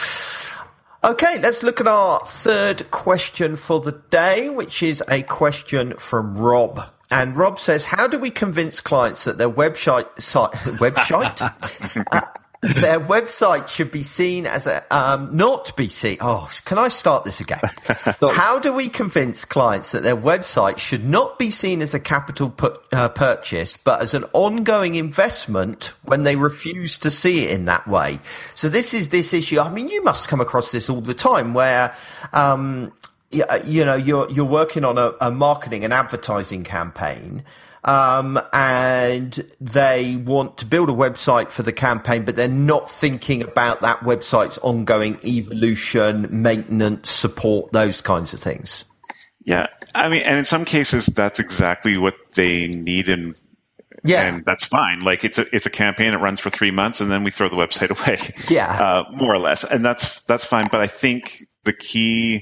Speaker 1: Okay, let's look at our third question for the day, which is a question from Rob. And Rob says, how do we convince clients that their website, site, website, uh, their website should be seen as a, um, not be seen. Oh, can I start this again? How do we convince clients that their website should not be seen as a capital put, uh, purchase, but as an ongoing investment when they refuse to see it in that way? So this is this issue. I mean, you must come across this all the time where, um, you know, you're, you're working on a, a marketing and advertising campaign. Um, and they want to build a website for the campaign, but they're not thinking about that website's ongoing evolution, maintenance, support, those kinds of things.
Speaker 3: Yeah. I mean, and in some cases, that's exactly what they need. And, yeah. and that's fine. Like it's a, it's a campaign that runs for three months and then we throw the website away.
Speaker 1: Yeah.
Speaker 3: Uh, more or less. And that's, that's fine. But I think the key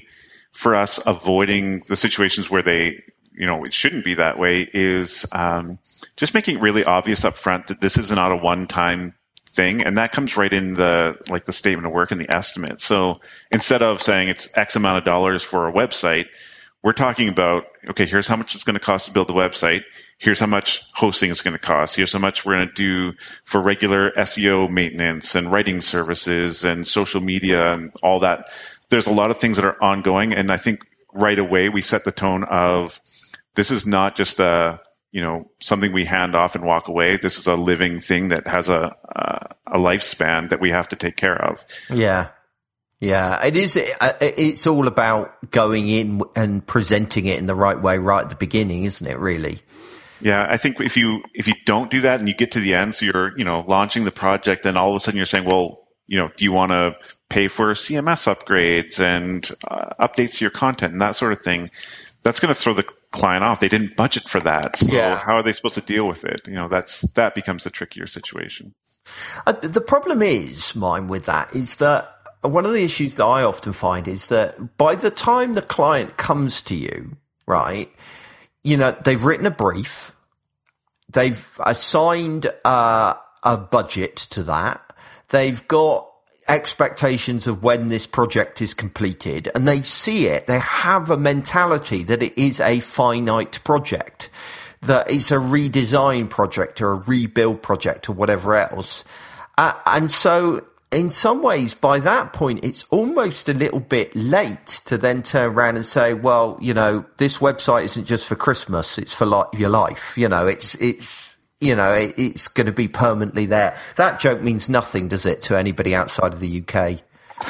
Speaker 3: for us, avoiding the situations where they, you know, it shouldn't be that way is um, just making it really obvious up front that this is not a one-time thing. And that comes right in the, like the statement of work and the estimate. So instead of saying it's X amount of dollars for a website, we're talking about, okay, here's how much it's going to cost to build the website. Here's how much hosting is going to cost. Here's how much we're going to do for regular S E O maintenance and writing services and social media and all that. There's a lot of things that are ongoing. And I think right away we set the tone of this is not just a, you know, something we hand off and walk away. This is a living thing that has a, a, a lifespan that we have to take care of.
Speaker 1: Yeah. Yeah, it is. It's all about going in and presenting it in the right way right at the beginning, isn't it, really?
Speaker 3: Yeah, I think if you if you don't do that and you get to the end, so you're, you know, launching the project and all of a sudden you're saying, well, you know, do you want to pay for C M S upgrades and uh, updates to your content and that sort of thing? That's going to throw the client off. They didn't budget for that. So
Speaker 1: yeah.
Speaker 3: How are they supposed to deal with it? You know, that's that becomes the trickier situation.
Speaker 1: Uh, the problem is, mine with that, is that one of the issues that I often find is that by the time the client comes to you, right, you know, they've written a brief, they've assigned uh, a budget to that, they've got expectations of when this project is completed, and they see it, they have a mentality that it is a finite project, that it's a redesign project or a rebuild project or whatever else. Uh, and so in some ways, by that point, it's almost a little bit late to then turn around and say, well, you know, this website isn't just for Christmas, it's for like your life. You know, it's, it's, you know, it, it's going to be permanently there. That joke means nothing, does it, to anybody outside of the U K?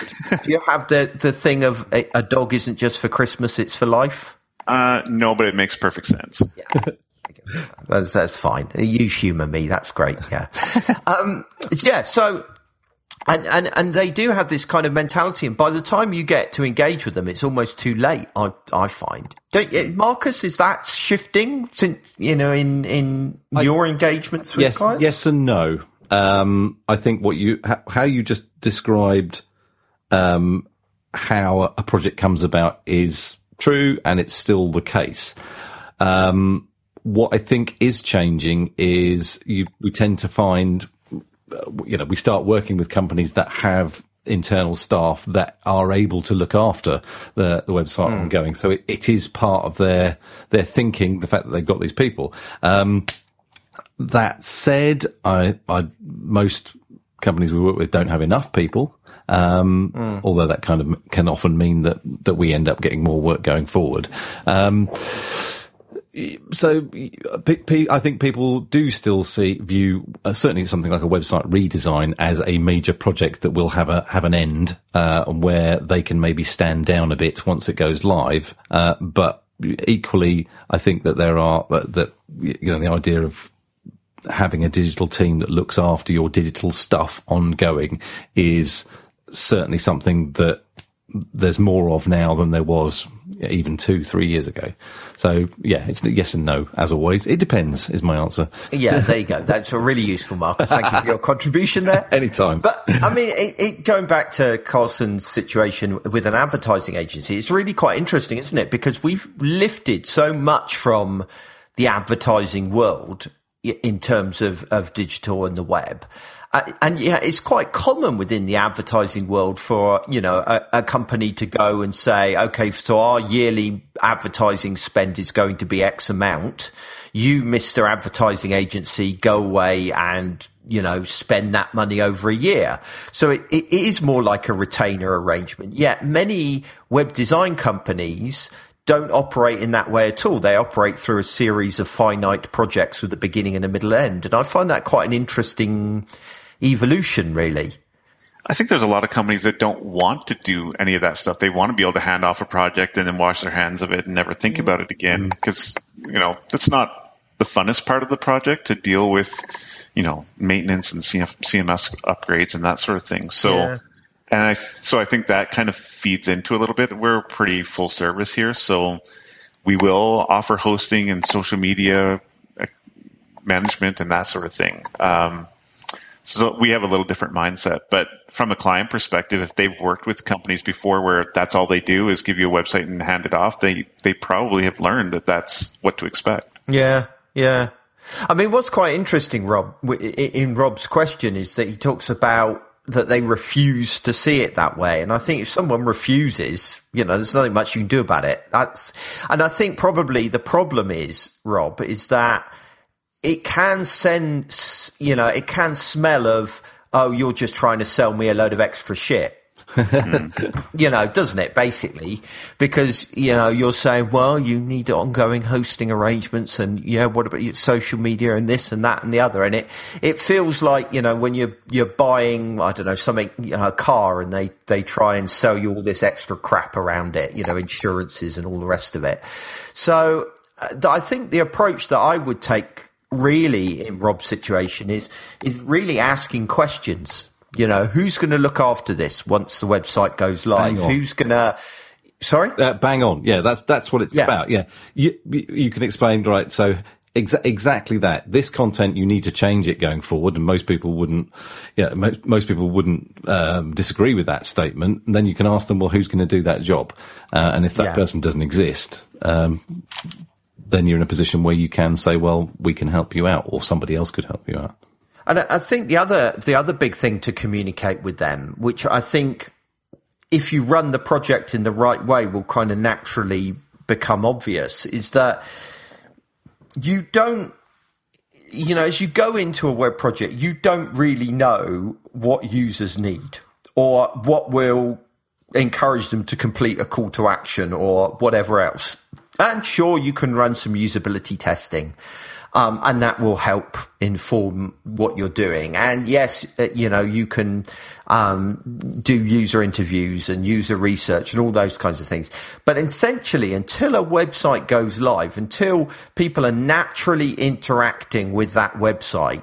Speaker 1: Do you have the, the thing of a, a dog isn't just for Christmas, it's for life?
Speaker 3: Uh, no, but it makes perfect sense.
Speaker 1: Yeah. That's, that's fine. You humour me. That's great. Yeah. um, yeah. So, And, and, and they do have this kind of mentality. And by the time you get to engage with them, it's almost too late. I, I find. Don't you, Marcus, is that shifting since, you know, in, in I, your engagements with
Speaker 2: yes,
Speaker 1: clients?
Speaker 2: Yes and no. Um, I think what you, how you just described, um, how a project comes about is true, and it's still the case. Um, what I think is changing is you, we tend to find, you know, we start working with companies that have internal staff that are able to look after the, the website mm. ongoing. So it, it is part of their, their thinking, the fact that they've got these people. Um, that said, I, I, most companies we work with don't have enough people. Um, mm. although that kind of can often mean that, that we end up getting more work going forward. Um, So, I think people do still see view uh, certainly something like a website redesign as a major project that will have a have an end, uh, where they can maybe stand down a bit once it goes live. Uh, but equally, I think that there are uh, that you know the idea of having a digital team that looks after your digital stuff ongoing is certainly something that there's more of now than there was even two, three years ago. So yeah, it's yes and no, as always. It depends is my answer.
Speaker 1: Yeah, there you go. That's a really useful, Marcus. Thank you for your contribution there.
Speaker 2: Anytime.
Speaker 1: But I mean, it, it, going back to Carlson's situation with an advertising agency, it's really quite interesting, isn't it? Because we've lifted so much from the advertising world in terms of, of digital and the web. Uh, and yeah, it's quite common within the advertising world for, you know, a, a company to go and say, okay, so our yearly advertising spend is going to be X amount. You, Mister Advertising Agency, go away and, you know, spend that money over a year. So it, it is more like a retainer arrangement. Yet many web design companies don't operate in that way at all. They operate through a series of finite projects with a beginning and a middle end. And I find that quite an interesting evolution, really.
Speaker 3: I think there's a lot of companies that don't want to do any of that stuff. They want to be able to hand off a project and then wash their hands of it and never think about it again, because, you know, that's not the funnest part of the project, to deal with, you know, maintenance and C M S upgrades and that sort of thing. So, yeah. and I, so I think that kind of feeds into a little bit. We're pretty full service here, so we will offer hosting and social media management and that sort of thing. Um, So we have a little different mindset. But from a client perspective, if they've worked with companies before where that's all they do is give you a website and hand it off, they, they probably have learned that that's what to expect.
Speaker 1: Yeah, yeah. I mean, what's quite interesting, Rob, in Rob's question is that he talks about that they refuse to see it that way. And I think if someone refuses, you know, there's nothing much you can do about it. That's, and I think probably the problem is, Rob, is that it can send, you know, it can smell of, oh, you're just trying to sell me a load of extra shit. You know, doesn't it, basically? Because, you know, you're saying, well, you need ongoing hosting arrangements and, yeah, what about your social media and this and that and the other? And it, it feels like, you know, when you're, you're buying, I don't know, something, you know, a car and they, they try and sell you all this extra crap around it, you know, insurances and all the rest of it. So uh, I think the approach that I would take really in Rob's situation is, is really asking questions. You know, who's going to look after this once the website goes live? Who's going to, sorry?
Speaker 2: Uh, bang on. Yeah, that's, that's what it's yeah. about. Yeah. You, you can explain, right? So exa- exactly that. This content, you need to change it going forward. And most people wouldn't, yeah, most, most people wouldn't, um, disagree with that statement. And then you can ask them, well, who's going to do that job? Uh, and if that yeah. person doesn't exist, um, then you're in a position where you can say, well, we can help you out, or somebody else could help you out.
Speaker 1: And I think the other the other big thing to communicate with them, which I think if you run the project in the right way will kind of naturally become obvious, is that you don't, you know, as you go into a web project, you don't really know what users need or what will encourage them to complete a call to action or whatever else. And sure, you can run some usability testing. Um, and that will help inform what you're doing. And yes, uh, you know, you can um, do user interviews and user research and all those kinds of things. But essentially, until a website goes live, until people are naturally interacting with that website,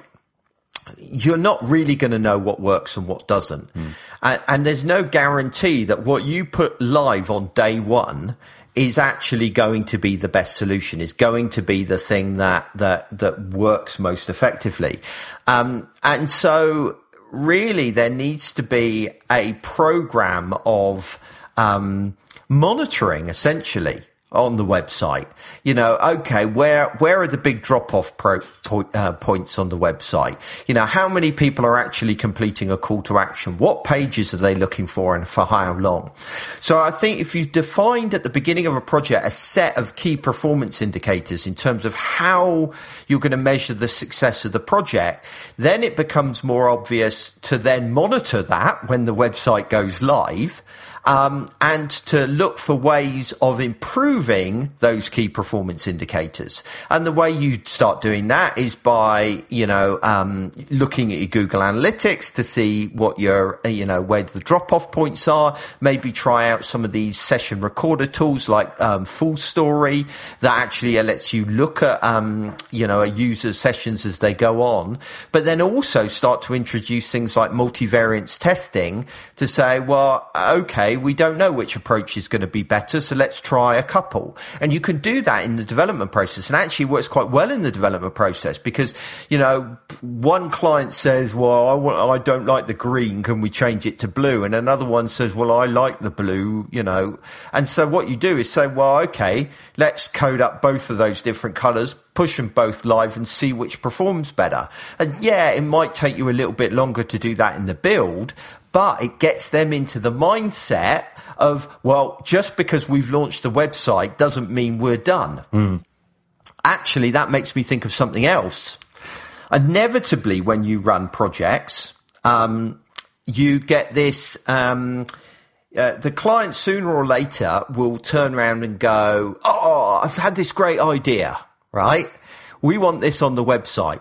Speaker 1: you're not really going to know what works and what doesn't. Mm. And, and there's no guarantee that what you put live on day one is actually going to be the best solution, is going to be the thing that that that works most effectively. Um, and so really there needs to be a program of um, monitoring, essentially, on the website. You know, okay, where where are the big drop-off pro, po- uh, points on the website? You know, how many people are actually completing a call to action? What pages are they looking for and for how long? So I think if you've defined at the beginning of a project a set of key performance indicators in terms of how you're going to measure the success of the project, then it becomes more obvious to then monitor that when the website goes live. Um, and to look for ways of improving those key performance indicators. And the way you start doing that is by, you know, um, looking at your Google Analytics to see what your, you know, where the drop-off points are. Maybe try out some of these session recorder tools like um, Full Story that actually lets you look at, um, you know, a user's sessions as they go on. But then also start to introduce things like multivariance testing to say, well, okay, we don't know which approach is going to be better, so let's try a couple. And you can do that in the development process, and actually works quite well in the development process because, you know, one client says, well, I, want, I don't like the green, can we change it to blue? And another one says, well, I like the blue, you know. And so what you do is say, well, okay, let's code up both of those different colors, push them both live and see which performs better. And yeah, it might take you a little bit longer to do that in the build, but it gets them into the mindset of, well, just because we've launched the website doesn't mean we're done. Mm. Actually, that makes me think of something else. Inevitably, when you run projects, um, you get this, um, uh, the client sooner or later will turn around and go, oh, I've had this great idea, right? We want this on the website.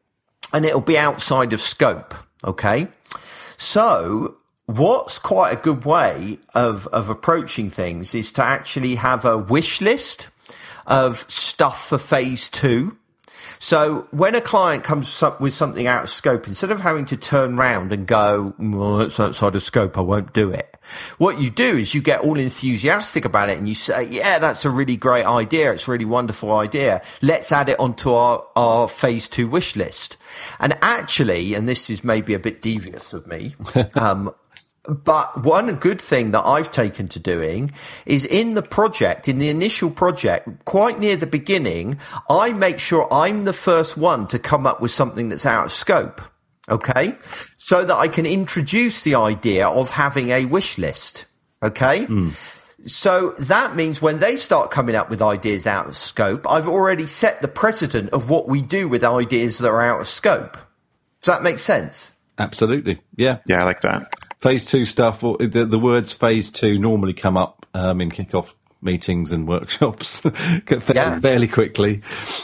Speaker 1: And it'll be outside of scope, okay? So what's quite a good way of, of approaching things is to actually have a wish list of stuff for phase two. So when a client comes up with something out of scope, instead of having to turn round and go, well, that's outside of scope, I won't do it. What you do is you get all enthusiastic about it and you say, yeah, that's a really great idea. It's a really wonderful idea. Let's add it onto our, our phase two wish list. And actually, and this is maybe a bit devious of me, um, but one good thing that I've taken to doing is in the project, in the initial project, quite near the beginning, I make sure I'm the first one to come up with something that's out of scope. Okay. So that I can introduce the idea of having a wish list. Okay. Mm. So that means when they start coming up with ideas out of scope, I've already set the precedent of what we do with ideas that are out of scope. Does that make sense?
Speaker 2: Absolutely. Yeah.
Speaker 3: Yeah, I like that.
Speaker 2: Phase two stuff, or the, the words phase two normally come up um, in kickoff meetings and workshops fairly, yeah. fairly quickly.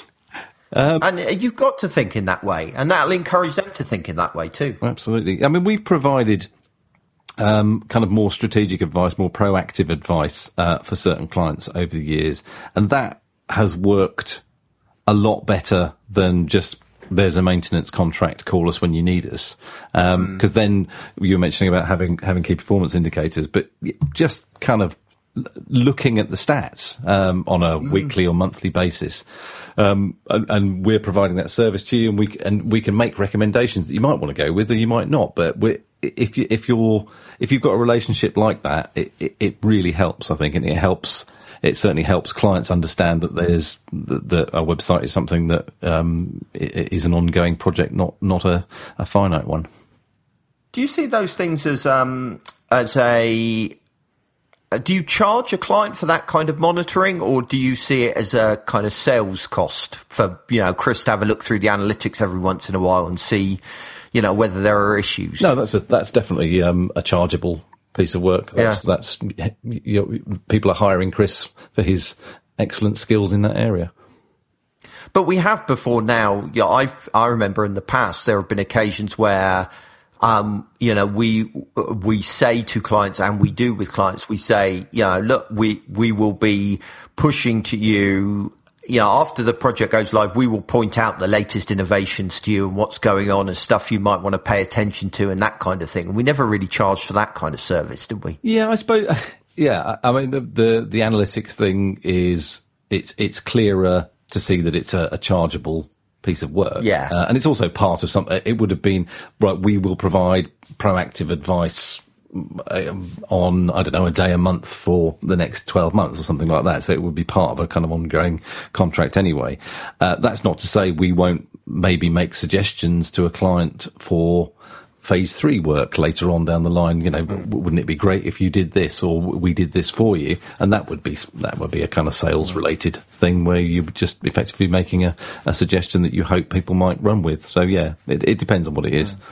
Speaker 1: Um, and you've got to think in that way, and that'll encourage them to think in that way too.
Speaker 2: Absolutely. I mean, we've provided um, kind of more strategic advice, more proactive advice uh, for certain clients over the years, and that has worked a lot better than just there's a maintenance contract, call us when you need us. Um, because mm. then you were mentioning about having, having key performance indicators, but just kind of looking at the stats, um, on a mm. weekly or monthly basis. Um, and, and we're providing that service to you, and we, and we can make recommendations that you might want to go with or you might not. But we're, if you, if you're, if you've got a relationship like that, it, it, it really helps, I think, and it helps. It certainly helps clients understand that there's that, that a website is something that um, is an ongoing project, not not a, a finite one.
Speaker 1: Do you see those things as um, as a? Do you charge a client for that kind of monitoring, or do you see it as a kind of sales cost for, you know, Chris to have a look through the analytics every once in a while and see, you know, whether there are issues?
Speaker 2: No, that's a, that's definitely um, a chargeable piece of work. That's, yeah. that's you know, people are hiring Chris for his excellent skills in that area.
Speaker 1: But we have before now. Yeah, I I remember in the past there have been occasions where, um, you know, we we say to clients, and we do with clients, we say, you know, look, we we will be pushing to you. You know, after the project goes live, we will point out the latest innovations to you and what's going on and stuff you might want to pay attention to and that kind of thing. And we never really charged for that kind of service, did we?
Speaker 2: Yeah, I suppose. Yeah, I mean, the the, the analytics thing is it's it's clearer to see that it's a, a chargeable piece of work.
Speaker 1: Yeah,
Speaker 2: uh, and it's also part of something. It would have been right. We will provide proactive advice on, I don't know, a day a month for the next twelve months or something like that. So it would be part of a kind of ongoing contract anyway. Uh, that's not to say we won't maybe make suggestions to a client for phase three work later on down the line. You know, mm. wouldn't it be great if you did this, or we did this for you? And that would be, that would be a kind of sales related thing where you're just effectively making a, a suggestion that you hope people might run with. So yeah, it, it depends on what it is. Mm.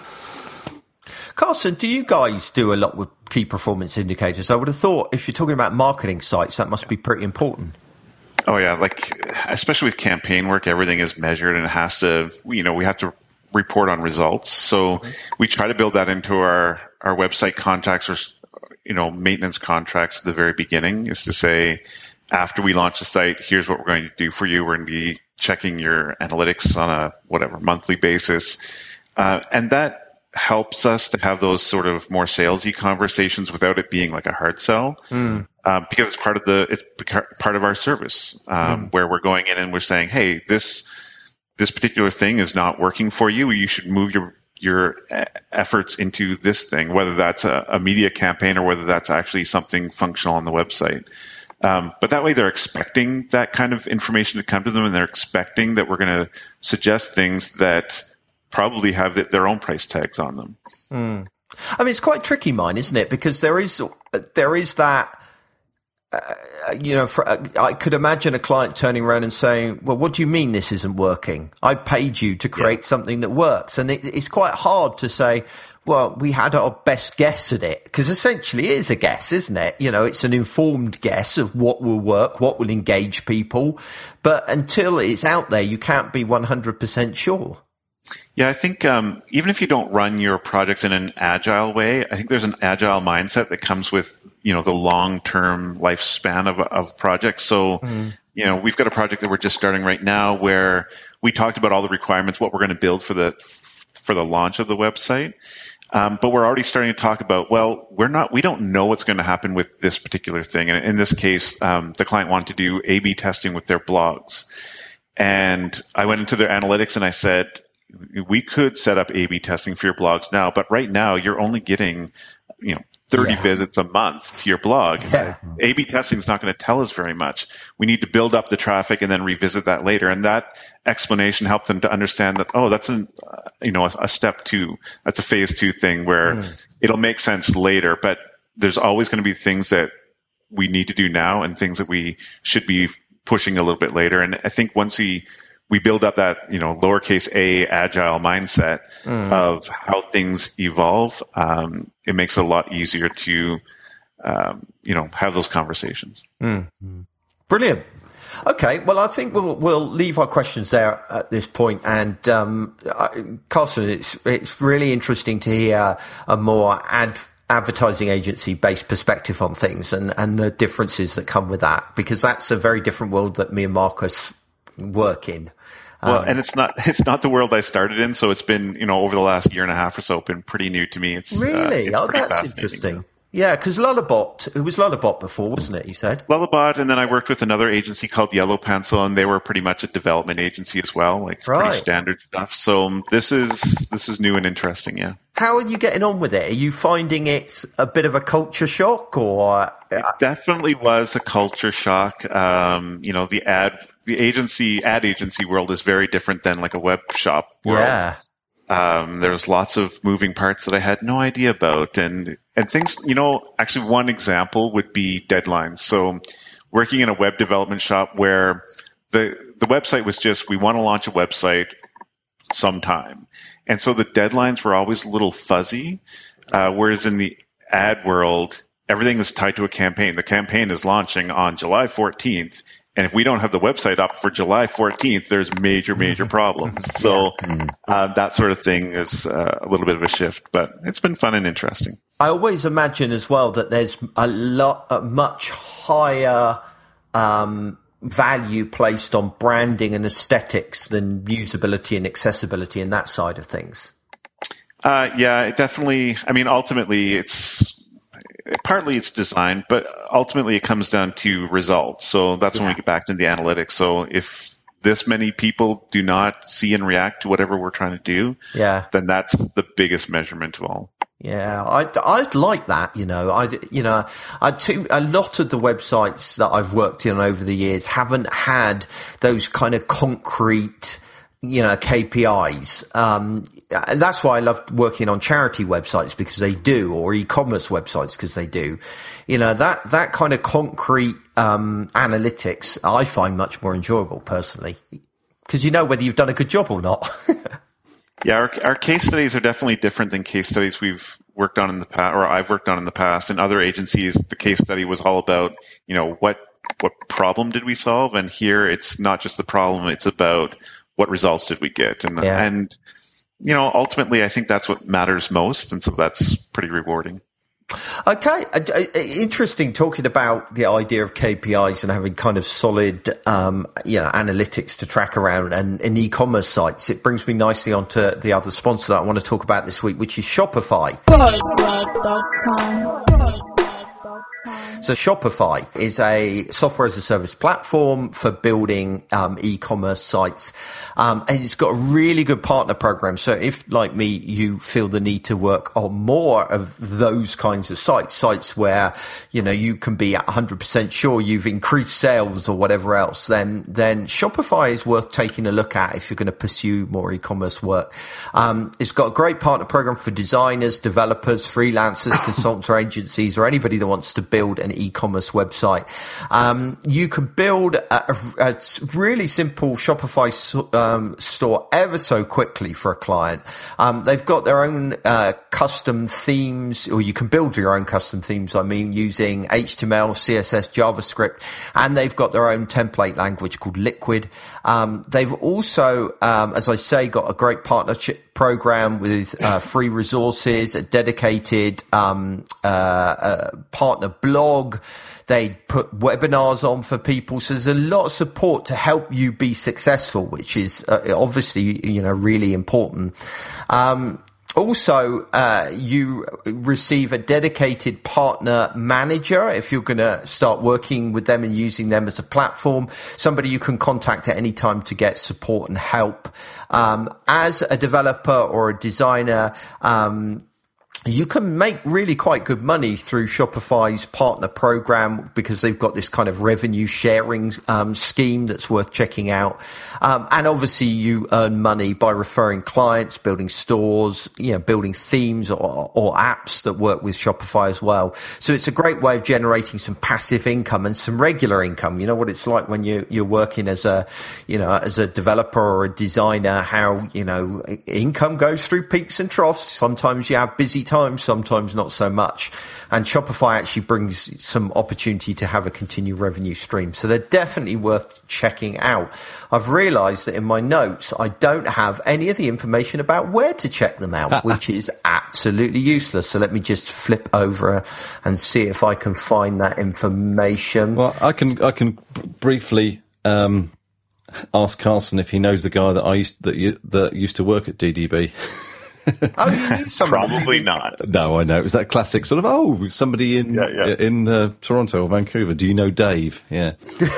Speaker 1: Carson, do you guys do a lot with key performance indicators? I would have thought if you're talking about marketing sites, that must be pretty important.
Speaker 3: Oh yeah, like especially with campaign work, everything is measured and it has to, you know, we have to report on results. So mm-hmm. we try to build that into our, our website contracts or, you know, maintenance contracts at the very beginning, is to say, after we launch the site, here's what we're going to do for you. We're going to be checking your analytics on a whatever monthly basis. Uh, and that helps us to have those sort of more salesy conversations without it being like a hard sell, mm. um, because it's part of the it's part of our service, um, mm. where we're going in and we're saying, hey, this this particular thing is not working for you. You should move your your efforts into this thing, whether that's a, a media campaign or whether that's actually something functional on the website. Um, but that way they're expecting that kind of information to come to them, and they're expecting that we're going to suggest things that probably have their own price tags on them.
Speaker 1: Mm. I mean, it's quite tricky, mine, isn't it? Because there is there is that, uh, you know, for, uh, I could imagine a client turning around and saying, well, what do you mean this isn't working? I paid you to create yeah. something that works. And it, it's quite hard to say, well, we had our best guess at it, because essentially it is a guess, isn't it? You know, it's an informed guess of what will work, what will engage people. But until it's out there, you can't be one hundred percent sure.
Speaker 3: Yeah, I think um, even if you don't run your projects in an agile way, I think there's an agile mindset that comes with you know, the long-term lifespan of, of projects. So, mm. you know, we've got a project that we're just starting right now where we talked about all the requirements, what we're going to build for the, for the launch of the website. Um, but we're already starting to talk about, well, we're not, we don't know what's going to happen with this particular thing. And in this case, um, the client wanted to do A B testing with their blogs. And I went into their analytics and I said, we could set up A B testing for your blogs now, but right now you're only getting, you know, thirty yeah. visits a month to your blog. Yeah. A B testing is not going to tell us very much. We need to build up the traffic and then revisit that later. And that explanation helped them to understand that, oh, that's an, uh, you know, a, a step two. That's a phase two thing where mm. it'll make sense later, but there's always going to be things that we need to do now and things that we should be pushing a little bit later. And I think once we, we build up that, you know, lowercase a agile mindset mm. of how things evolve, um, it makes it a lot easier to, um, you know, have those conversations.
Speaker 1: Mm. Brilliant. Okay. Well, I think we'll, we'll leave our questions there at this point. And, um, Carson, it's, it's really interesting to hear a more ad, advertising agency based perspective on things and, and the differences that come with that, because that's a very different world that me and Marcus work in.
Speaker 3: Well,
Speaker 1: um,
Speaker 3: and it's not, it's not the world I started in. So it's been, you know, over the last year and a half or so, been pretty new to me. It's
Speaker 1: really,
Speaker 3: uh, it's
Speaker 1: oh, that's interesting. Yeah, because Lullabot, it was Lullabot before, wasn't it? You said
Speaker 3: Lullabot, and then I worked with another agency called Yellow Pencil, and they were pretty much a development agency as well, like right. pretty standard stuff. So um, this is this is new and interesting. Yeah.
Speaker 1: How are you getting on with it? Are you finding it's a bit of a culture shock, or
Speaker 3: it definitely was a culture shock? Um, you know, the ad, the agency, ad agency world is very different than like a web shop world.
Speaker 1: Yeah.
Speaker 3: Um, there was lots of moving parts that I had no idea about, and and things. You know, actually, one example would be deadlines. So, working in a web development shop where the the website was just, we want to launch a website sometime, and so the deadlines were always a little fuzzy. Uh, whereas in the ad world, everything is tied to a campaign. The campaign is launching on July fourteenth. And if we don't have the website up for July fourteenth, there's major, major problems. So uh, that sort of thing is uh, a little bit of a shift, but it's been fun and interesting.
Speaker 1: I always imagine as well that there's a lot, a much higher um, value placed on branding and aesthetics than usability and accessibility and that side of things.
Speaker 3: Uh, yeah, it definitely. I mean, ultimately, it's. Partly it's design, but ultimately it comes down to results. So that's yeah. when we get back into the analytics. So if this many people do not see and react to whatever we're trying to do,
Speaker 1: yeah.
Speaker 3: then that's the biggest measurement of all.
Speaker 1: Yeah, I'd, I'd like that, you know, I, you know, I too, a lot of the websites that I've worked in over the years haven't had those kind of concrete, you know, K P Is. Um, and that's why I love working on charity websites, because they do, or e-commerce websites because they do. You know, that, that kind of concrete, um, analytics I find much more enjoyable personally, because you know whether you've done a good job or not.
Speaker 3: Yeah, our, our case studies are definitely different than case studies we've worked on in the past, or I've worked on in the past. In other agencies, the case study was all about, you know, what, what problem did we solve? And here it's not just the problem, it's about what results did we get? And, yeah. and, you know, ultimately I think that's what matters most. And so that's pretty rewarding.
Speaker 1: Okay. Uh, interesting talking about the idea of K P Is and having kind of solid, um, you know, analytics to track around and, and e-commerce sites. It brings me nicely onto the other sponsor that I want to talk about this week, which is Shopify. So Shopify is a software as a service platform for building um, e-commerce sites, um, and it's got a really good partner program. So if, like me, you feel the need to work on more of those kinds of sites, sites where, you know, you can be one hundred percent sure you've increased sales or whatever else, then then Shopify is worth taking a look at if you're going to pursue more e-commerce work. Um, it's got a great partner program for designers, developers, freelancers, consultants or agencies, or anybody that wants to build an e-commerce website. Um, you can build a, a really simple Shopify um, store ever so quickly for a client. Um, they've got their own uh, custom themes, or you can build your own custom themes, I mean, using H T M L, C S S, JavaScript, and they've got their own template language called Liquid. Um, they've also, um, as I say, got a great partnership program with uh, free resources, a dedicated um, uh, uh, partner blog. They put webinars on for people. So there's a lot of support to help you be successful, which is uh, obviously, you know, really important. Um, Also, uh, you receive a dedicated partner manager if you're going to start working with them and using them as a platform, somebody you can contact at any time to get support and help. Um, as a developer or a designer, um, you can make really quite good money through Shopify's partner program because they've got this kind of revenue sharing um, scheme that's worth checking out. Um, and obviously you earn money by referring clients, building stores, you know, building themes or, or apps that work with Shopify as well. So it's a great way of generating some passive income and some regular income. You know what it's like when you, you're working as a, you know, as a developer or a designer, how, you know, income goes through peaks and troughs. Sometimes you have busy times, sometimes not so much. And Shopify actually brings some opportunity to have a continued revenue stream. So they're definitely worth checking out. I've realized that in my notes, I don't have any of the information about where to check them out, which is absolutely useless. So let me just flip over and see if I can find that information.
Speaker 2: Well, I can, I can briefly, um, ask Carson if he knows the guy that I used, that, you, that used to work at D D B.
Speaker 1: Oh, you knew somebody.
Speaker 4: Probably not.
Speaker 2: No, I know. It was that classic sort of, oh, somebody in
Speaker 4: yeah, yeah.
Speaker 2: in uh, Toronto or Vancouver. Do you know Dave? Yeah.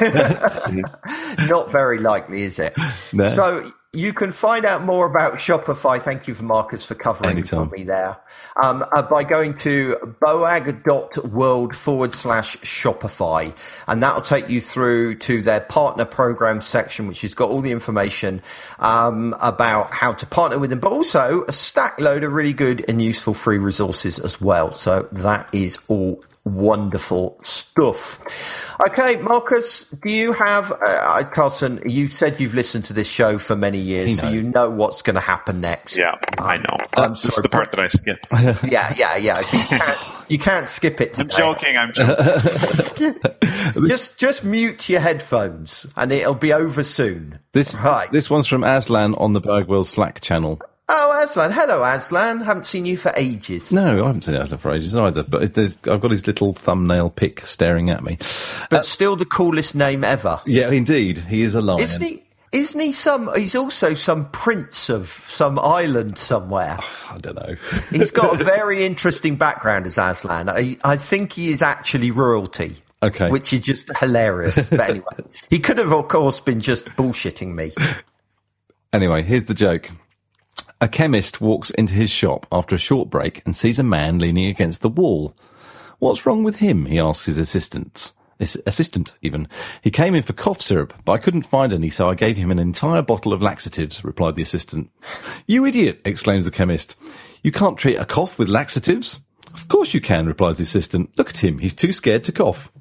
Speaker 1: Not very likely, is it?
Speaker 2: No.
Speaker 1: So you can find out more about Shopify. Thank you for Marcus for covering
Speaker 2: Anytime.
Speaker 1: for me there. Um, uh, by going to boag.world forward slash Shopify. And that'll take you through to their partner program section, which has got all the information um, about how to partner with them, but also a stack load of really good and useful free resources as well. So that is all wonderful stuff. Okay, Marcus, do you have, uh, Carson, you said you've listened to this show for many years, so you know what's going to happen next.
Speaker 4: Yeah,
Speaker 1: um,
Speaker 4: I know.
Speaker 1: I'm
Speaker 4: This is
Speaker 1: sorry,
Speaker 4: the part that I skip.
Speaker 1: yeah, yeah, yeah. You can't, you can't skip it
Speaker 4: I'm
Speaker 1: today.
Speaker 4: joking, I'm joking.
Speaker 1: Just, just mute your headphones and it'll be over soon.
Speaker 2: This
Speaker 1: Right.
Speaker 2: this one's from Aslan on the Bergwell Slack channel.
Speaker 1: Oh, Aslan. Hello, Aslan. Haven't seen you for ages.
Speaker 2: No, I haven't seen Aslan for ages either, but it, there's, I've got his little thumbnail pic staring at me.
Speaker 1: But
Speaker 2: Uh,
Speaker 1: still the coolest name ever.
Speaker 2: yeah, indeed. He is a lion.
Speaker 1: Isn't he? Isn't he some, he's also some prince of some island somewhere.
Speaker 2: I don't know.
Speaker 1: He's got a very interesting background as Aslan. I, I think he is actually royalty.
Speaker 2: Okay.
Speaker 1: Which is just hilarious. But anyway, he could have, of course, been just bullshitting me.
Speaker 2: Anyway, here's the joke. A chemist walks into his shop after a short break and sees a man leaning against the wall. What's wrong with him? He asks his assistant. His assistant, even. He came in for cough syrup, but I couldn't find any, so I gave him an entire bottle of laxatives, replied the assistant. You idiot, exclaims the chemist. You can't treat a cough with laxatives? Of course you can, replies the assistant. Look at him, he's too scared to cough.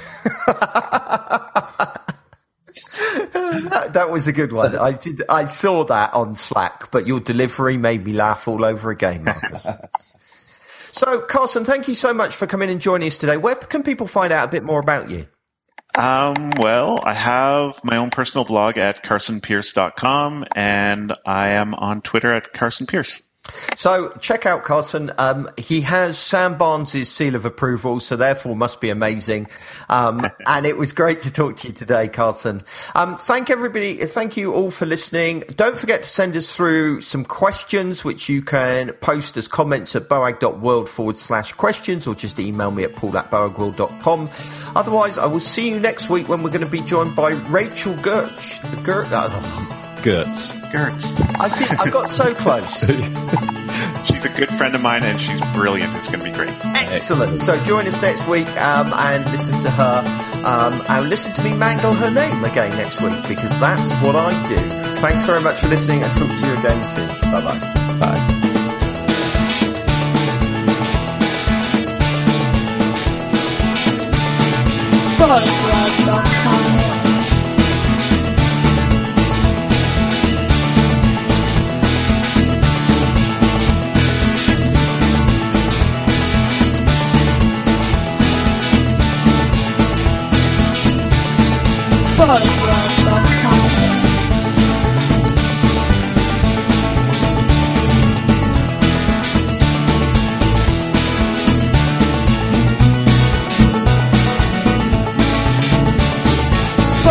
Speaker 1: that, that was a good one. I did. I saw that on Slack, but your delivery made me laugh all over again, Marcus. So, Carson, thank you so much for coming and joining us today. Where can people find out a bit more about you?
Speaker 3: Um, well, I have my own personal blog at carson pierce dot com, and I am on Twitter at Carson Pierce.
Speaker 1: So check out Carson. Um, he has Sam Barnes' seal of approval, so therefore must be amazing. Um, and it was great to talk to you today, Carson. Um, thank everybody. Thank you all for listening. Don't forget to send us through some questions, which you can post as comments at boag.world forward slash questions, or just email me at paul at boagworld dot com. Otherwise, I will see you next week when we're going to be joined by Rachel Gertz. Gert, uh,
Speaker 2: Gertz.
Speaker 3: Gertz.
Speaker 1: I think I got so close.
Speaker 3: She's a good friend of mine, and she's brilliant. It's going to be great.
Speaker 1: Excellent. So join us next week um, and listen to her um, and listen to me mangle her name again next week, because that's what I do. Thanks very much for listening, and talk to you again soon. Bye-bye.
Speaker 2: Bye.
Speaker 5: boagworld dot com boagworld dot com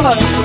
Speaker 5: Bye.